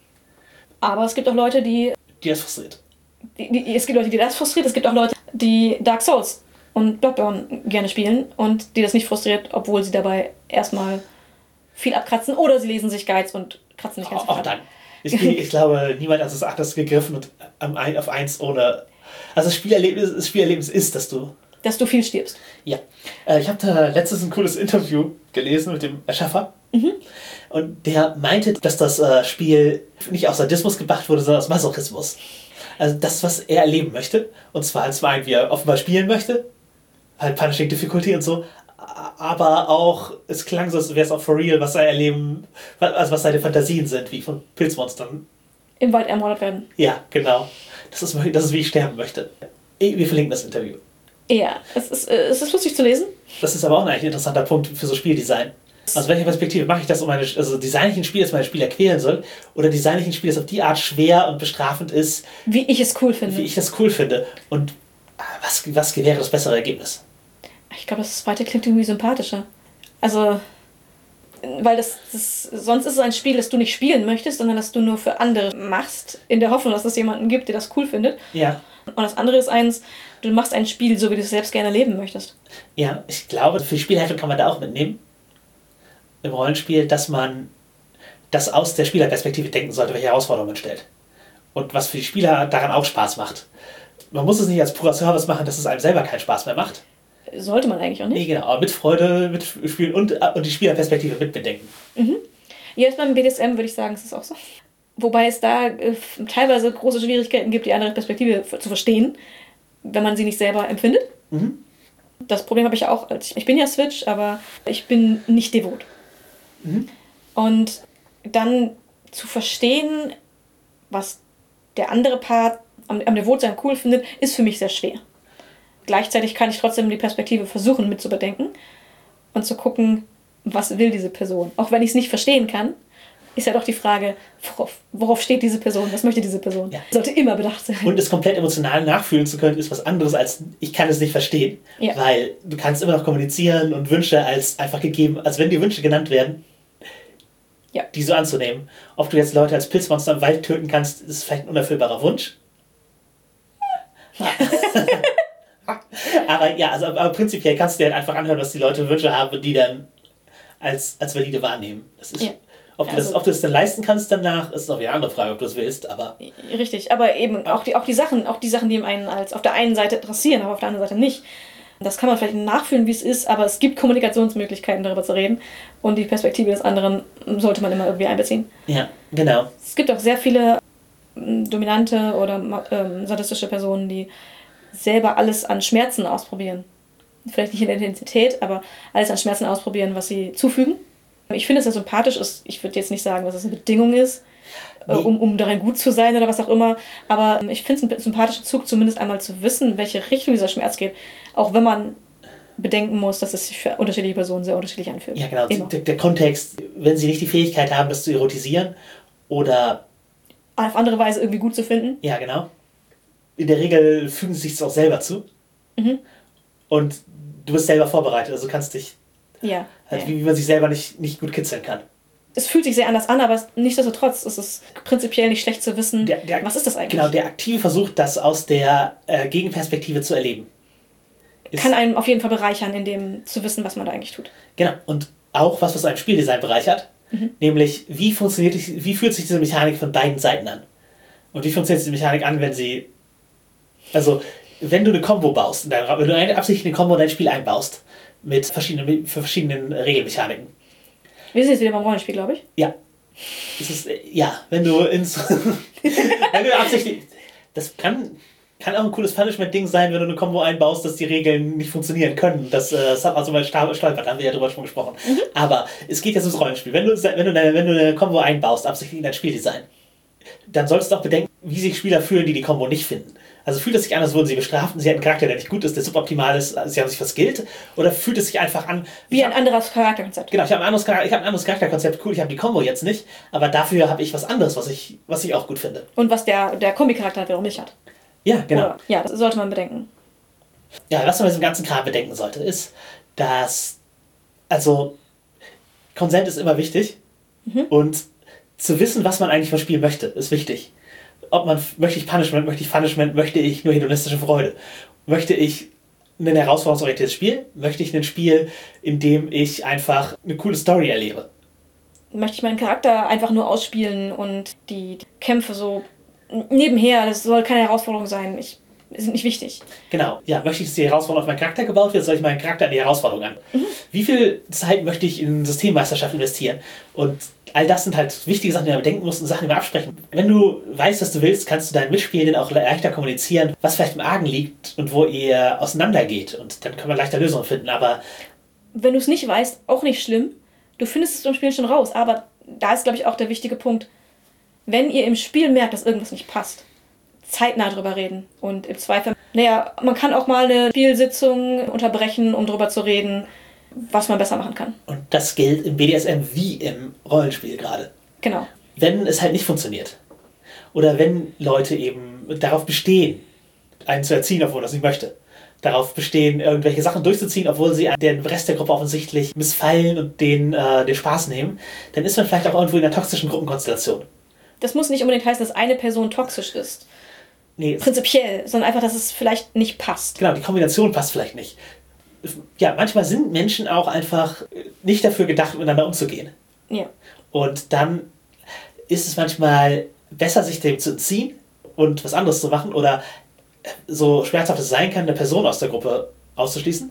Aber es gibt auch Leute, die... Die das frustriert. Die, die, es gibt Leute, die das frustriert. Es gibt auch Leute, die Dark Souls und Bloodborne gerne spielen und die das nicht frustriert, obwohl sie dabei erstmal viel abkratzen oder sie lesen sich Guides und kratzen nicht ganz viel ab. Auch dann. Ich, ich glaube, niemand hat es anders gegriffen und auf eins ohne... Also das Spielerlebnis, das Spielerlebnis ist, dass du... Dass du viel stirbst. Ja. Ich habe da letztens ein cooles Interview gelesen mit dem Erschaffer. Mhm. Und der meinte, dass das Spiel nicht aus Sadismus gemacht wurde, sondern aus Masochismus. Also das, was er erleben möchte. Und zwar zum einen, wie er offenbar spielen möchte. Halt Punishing Difficulty und so. Aber auch, es klang so, als wäre es auch for real, was sein Erleben, also was seine Fantasien sind, wie von Pilzmonstern. Im Wald ermordet werden. Ja, genau. Das ist, das ist, wie ich sterben möchte. Wir verlinken das Interview. Ja, es ist, es ist lustig zu lesen. Das ist aber auch eigentlich ein interessanter Punkt für so Spieldesign. Aus welcher Perspektive mache ich das, um meine, also designe ich ein Spiel, das meine Spieler quälen soll, oder designe ich ein Spiel, das auf die Art schwer und bestrafend ist, wie ich es cool finde. Wie ich das cool finde. Und was, was wäre das bessere Ergebnis? Ich glaube, das zweite klingt irgendwie sympathischer. Also, weil das, das, sonst ist es ein Spiel, das du nicht spielen möchtest, sondern das du nur für andere machst, in der Hoffnung, dass es jemanden gibt, der das cool findet. Ja. Und das andere ist eins, du machst ein Spiel, so wie du es selbst gerne leben möchtest. Ja, ich glaube, für die Spielhaltung kann man da auch mitnehmen, im Rollenspiel, dass man das aus der Spielerperspektive denken sollte, welche Herausforderungen man stellt. Und was für die Spieler daran auch Spaß macht. Man muss es nicht als purer Service machen, dass es einem selber keinen Spaß mehr macht. Sollte man eigentlich auch nicht. Nee, genau, aber mit Freude mitspielen und, und die Spielerperspektive mitbedenken. Mhm. Jetzt beim B D S M würde ich sagen, ist es auch so. Wobei es da äh, teilweise große Schwierigkeiten gibt, die andere Perspektive zu verstehen, wenn man sie nicht selber empfindet. Mhm. Das Problem habe ich auch. Ich bin ja Switch, aber ich bin nicht devot. Mhm. Und dann zu verstehen, was der andere Part am, am Devotsein cool findet, ist für mich sehr schwer. Gleichzeitig kann ich trotzdem die Perspektive versuchen mitzubedenken und zu gucken, was will diese Person. Auch wenn ich es nicht verstehen kann, ist ja doch die Frage, worauf, worauf steht diese Person, was möchte diese Person? Ja. Sollte immer bedacht sein. Und es komplett emotional nachfühlen zu können, ist was anderes als, ich kann es nicht verstehen. Ja. Weil du kannst immer noch kommunizieren und Wünsche als einfach gegeben, als wenn die Wünsche genannt werden, ja. die so anzunehmen. Ob du jetzt Leute als Pilzmonster im Wald töten kannst, ist vielleicht ein unerfüllbarer Wunsch. aber ja, also aber prinzipiell kannst du dir halt einfach anhören, was die Leute Wünsche haben, die dann als, als valide wahrnehmen. Das ist, ja. ob, du also, das, ob du das dann leisten kannst danach, ist noch wieder eine andere Frage, ob du es willst, aber... Richtig, aber eben auch die, auch die Sachen, auch die Sachen, die einen als auf der einen Seite interessieren, aber auf der anderen Seite nicht. Das kann man vielleicht nachfühlen, wie es ist, aber es gibt Kommunikationsmöglichkeiten, darüber zu reden. Und die Perspektive des anderen sollte man immer irgendwie einbeziehen. Ja, genau. Es gibt auch sehr viele dominante oder ähm, sadistische Personen, die selber alles an Schmerzen ausprobieren. Vielleicht nicht in der Intensität, aber alles an Schmerzen ausprobieren, was sie zufügen. Ich finde es sehr sympathisch. Ich würde jetzt nicht sagen, dass es eine Bedingung ist, nee. um, um darin gut zu sein oder was auch immer. Aber ich finde es ein sympathischer Zug, zumindest einmal zu wissen, in welche Richtung dieser Schmerz geht. Auch wenn man bedenken muss, dass es sich für unterschiedliche Personen sehr unterschiedlich anfühlt. Ja, genau. Der, der Kontext, wenn sie nicht die Fähigkeit haben, das zu erotisieren oder auf andere Weise irgendwie gut zu finden. Ja, genau. In der Regel fügen sie sich es auch selber zu. Mhm. Und du bist selber vorbereitet, also kannst dich... Ja. Halt, ja. Wie, wie man sich selber nicht, nicht gut kitzeln kann. Es fühlt sich sehr anders an, aber nichtsdestotrotz ist es prinzipiell nicht schlecht zu wissen, der, der, was ist das eigentlich? Genau, der aktive Versuch, das aus der äh, Gegenperspektive zu erleben. Kann einen auf jeden Fall bereichern, in dem zu wissen, was man da eigentlich tut. Genau, und auch was, was ein Spieldesign bereichert, mhm. nämlich wie funktioniert, wie fühlt sich diese Mechanik von beiden Seiten an? Und wie funktioniert diese Mechanik an, wenn sie... Also, wenn du eine Combo baust, wenn du eine absichtliche Combo in dein Spiel einbaust, mit verschiedenen, für verschiedenen Regelmechaniken. Wir sind jetzt wieder beim Rollenspiel, glaube ich. Ja. Das ist, ja, wenn du ins... wenn du absichtlich... Das kann, kann auch ein cooles Punishment-Ding sein, wenn du eine Combo einbaust, dass die Regeln nicht funktionieren können. Das, das hat man zum Beispiel stolpert, da haben wir ja drüber schon gesprochen. Mhm. Aber es geht jetzt ums Rollenspiel. Wenn du, wenn, du eine, wenn du eine Combo einbaust, absichtlich in dein Spieldesign, dann solltest du auch bedenken, wie sich Spieler fühlen, die die Combo nicht finden. Also fühlt es sich an, als wurden sie bestraft und sie hatten einen Charakter, der nicht gut ist, der suboptimal ist, sie haben sich verskillt? Oder fühlt es sich einfach an... Wie ein hab, anderes Charakterkonzept. Genau, ich habe ein anderes, ich hab ein anderes Charakterkonzept, cool, ich habe die Combo jetzt nicht, aber dafür habe ich was anderes, was ich, was ich auch gut finde. Und was der, der Kombi-Charakter wiederum nicht hat. Ja, genau. Oder, ja, das sollte man bedenken. Ja, was man mit diesem ganzen Kram bedenken sollte, ist, dass... Also, Konsent ist immer wichtig mhm. und zu wissen, was man eigentlich vom Spiel möchte, ist wichtig. Ob man, möchte ich Punishment, möchte ich Punishment, möchte ich nur hedonistische Freude? Möchte ich ein herausforderungsorientiertes Spiel? Möchte ich ein Spiel, in dem ich einfach eine coole Story erlebe? Möchte ich meinen Charakter einfach nur ausspielen und die Kämpfe so nebenher, das soll keine Herausforderung sein, ich, sind nicht wichtig. Genau, ja, möchte ich, dass die Herausforderung auf meinen Charakter gebaut wird, soll ich meinen Charakter an die Herausforderung an? Mhm. Wie viel Zeit möchte ich in Systemmeisterschaft investieren? Und all das sind halt wichtige Sachen, die man bedenken muss und Sachen, die man absprechen. Wenn du weißt, was du willst, kannst du deinen Mitspielenden auch leichter kommunizieren, was vielleicht im Argen liegt und wo ihr auseinandergeht. Und dann kann man leichter Lösungen finden, aber... Wenn du es nicht weißt, auch nicht schlimm. Du findest es im Spiel schon raus. Aber da ist, glaube ich, auch der wichtige Punkt. Wenn ihr im Spiel merkt, dass irgendwas nicht passt, zeitnah drüber reden. Und im Zweifel, naja, man kann auch mal eine Spielsitzung unterbrechen, um drüber zu reden, was man besser machen kann. Und das gilt im B D S M wie im Rollenspiel gerade. Genau. Wenn es halt nicht funktioniert. Oder wenn Leute eben darauf bestehen, einen zu erziehen, obwohl man das nicht möchte. Darauf bestehen, irgendwelche Sachen durchzuziehen, obwohl sie den Rest der Gruppe offensichtlich missfallen und den, äh, den Spaß nehmen, dann ist man vielleicht auch irgendwo in einer toxischen Gruppenkonstellation. Das muss nicht unbedingt heißen, dass eine Person toxisch ist. Nee. Prinzipiell, sondern einfach, dass es vielleicht nicht passt. Genau, die Kombination passt vielleicht nicht. Ja, manchmal sind Menschen auch einfach nicht dafür gedacht, miteinander umzugehen. Ja. Und dann ist es manchmal besser, sich dem zu entziehen und was anderes zu machen oder so schmerzhaft es sein kann, eine Person aus der Gruppe auszuschließen.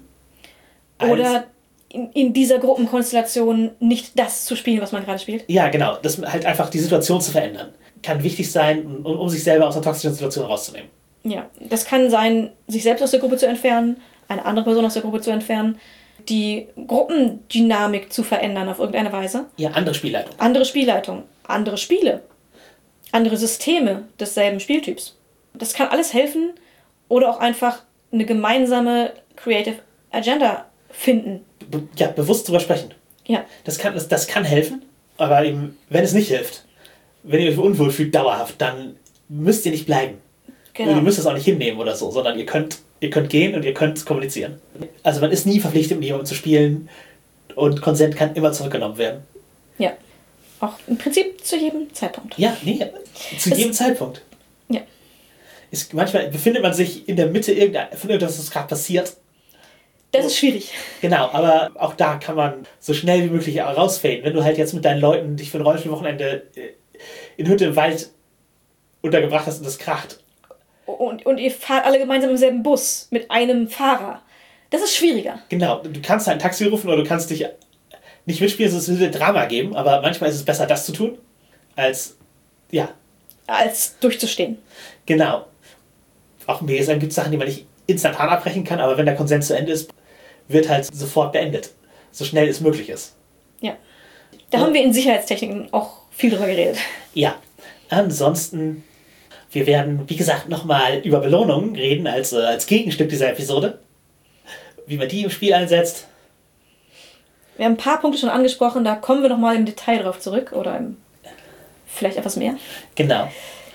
Oder in, in dieser Gruppenkonstellation nicht das zu spielen, was man gerade spielt. Ja, genau. Das halt einfach die Situation zu verändern. Kann wichtig sein, um, um sich selber aus einer toxischen Situation rauszunehmen. Ja, das kann sein, sich selbst aus der Gruppe zu entfernen, eine andere Person aus der Gruppe zu entfernen, die Gruppendynamik zu verändern auf irgendeine Weise. Ja, andere Spielleitung. Andere Spielleitung, andere Spiele, andere Systeme desselben Spieltyps. Das kann alles helfen oder auch einfach eine gemeinsame Creative Agenda finden. Be- ja, bewusst drüber sprechen. Ja. Das kann, das, das kann helfen. Aber eben, wenn es nicht hilft, wenn ihr euch unwohl fühlt, dauerhaft, dann müsst ihr nicht bleiben. Genau. Und ihr müsst es auch nicht hinnehmen oder so, sondern ihr könnt, ihr könnt gehen und ihr könnt kommunizieren. Also man ist nie verpflichtet, mit jemandem zu spielen und Konsent kann immer zurückgenommen werden. Ja. Auch im Prinzip zu jedem Zeitpunkt. Ja, nee, zu es, jedem Zeitpunkt. Ja. Ist, manchmal befindet man sich in der Mitte irgendein, von irgendwas, was gerade passiert. Das ist schwierig. Genau, aber auch da kann man so schnell wie möglich rausfaden. Wenn du halt jetzt mit deinen Leuten dich für ein Rollenspielwochenende in Hütte im Wald untergebracht hast und das kracht. Und, und ihr fahrt alle gemeinsam im selben Bus mit einem Fahrer. Das ist schwieriger. Genau, du kannst halt ein Taxi rufen oder du kannst dich nicht mitspielen, es wird Drama geben, aber manchmal ist es besser, das zu tun, als, ja. Als durchzustehen. Genau. Auch im B S M gibt es Sachen, die man nicht instantan abbrechen kann, aber wenn der Konsens zu Ende ist, wird halt sofort beendet. So schnell es möglich ist. Ja. Da ja. haben wir in Sicherheitstechniken auch viel drüber geredet. Ja. Ansonsten, wir werden, wie gesagt, nochmal über Belohnungen reden als, äh, als Gegenstück dieser Episode. Wie man die im Spiel einsetzt. Wir haben ein paar Punkte schon angesprochen, da kommen wir nochmal im Detail drauf zurück. Oder im, vielleicht etwas mehr. Genau.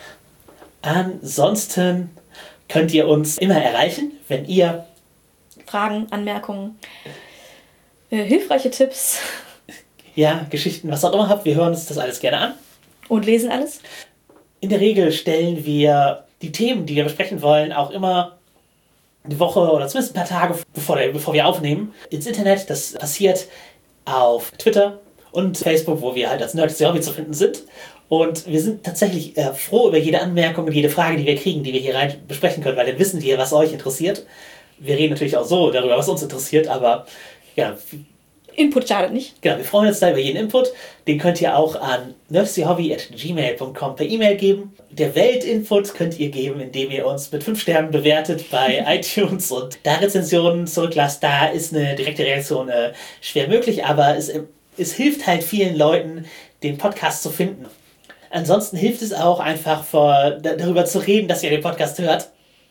Ansonsten könnt ihr uns immer erreichen, wenn ihr Fragen, Anmerkungen, äh, hilfreiche Tipps. Ja, Geschichten, was auch immer habt. Wir hören uns das alles gerne an. Und lesen alles. In der Regel stellen wir die Themen, die wir besprechen wollen, auch immer eine Woche oder zumindest ein paar Tage bevor, bevor wir aufnehmen, ins Internet. Das passiert auf Twitter und Facebook, wo wir halt als Nerds der Hobby zu finden sind. Und wir sind tatsächlich äh, froh über jede Anmerkung und jede Frage, die wir kriegen, die wir hier rein besprechen können, weil dann wissen wir, was euch interessiert. Wir reden natürlich auch so darüber, was uns interessiert, aber ja. Input schadet nicht. Genau, wir freuen uns da über jeden Input. Den könnt ihr auch an nerdsdhobby at gmail punkt com per E-Mail geben. Der Weltinput könnt ihr geben, indem ihr uns mit fünf Sternen bewertet bei iTunes und da Rezensionen zurücklasst. Da ist eine direkte Reaktion äh, schwer möglich, aber es, es hilft halt vielen Leuten, den Podcast zu finden. Ansonsten hilft es auch einfach, vor, darüber zu reden, dass ihr den Podcast hört.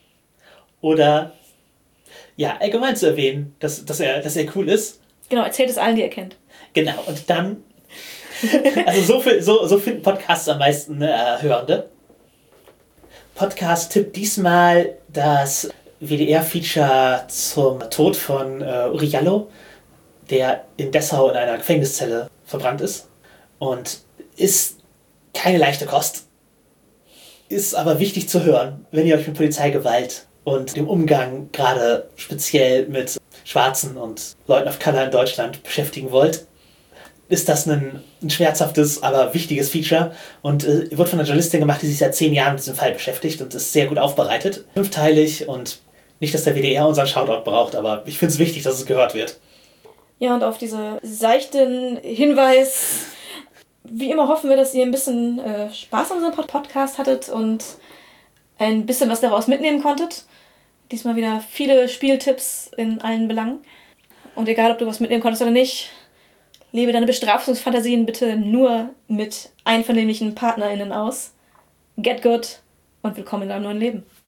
Oder ja, allgemein zu erwähnen, dass, dass, er, dass er cool ist. Genau, erzählt es allen, die ihr kennt. Genau, und dann, also so, viel, so, so finden Podcasts am meisten äh, Hörende. Podcast-Tipp diesmal das W D R-Feature zum Tod von äh, Uri Jallo, der in Dessau in einer Gefängniszelle verbrannt ist. Und ist keine leichte Kost. Ist aber wichtig zu hören, wenn ihr euch mit Polizeigewalt und dem Umgang gerade speziell mit Schwarzen und Leuten of Color in Deutschland beschäftigen wollt. Ist das ein, ein schmerzhaftes, aber wichtiges Feature und äh, wird von einer Journalistin gemacht, die sich seit zehn Jahren mit diesem Fall beschäftigt und ist sehr gut aufbereitet. Fünfteilig und nicht, dass der W D R unseren Shoutout braucht, aber ich finde es wichtig, dass es gehört wird. Ja, und auf diese seichten Hinweis, wie immer hoffen wir, dass ihr ein bisschen äh, Spaß an unserem Podcast hattet und ein bisschen was daraus mitnehmen konntet. Diesmal wieder viele Spieltipps in allen Belangen. Und egal, ob du was mitnehmen konntest oder nicht, lebe deine Bestrafungsfantasien bitte nur mit einvernehmlichen PartnerInnen aus. Get good und willkommen in deinem neuen Leben.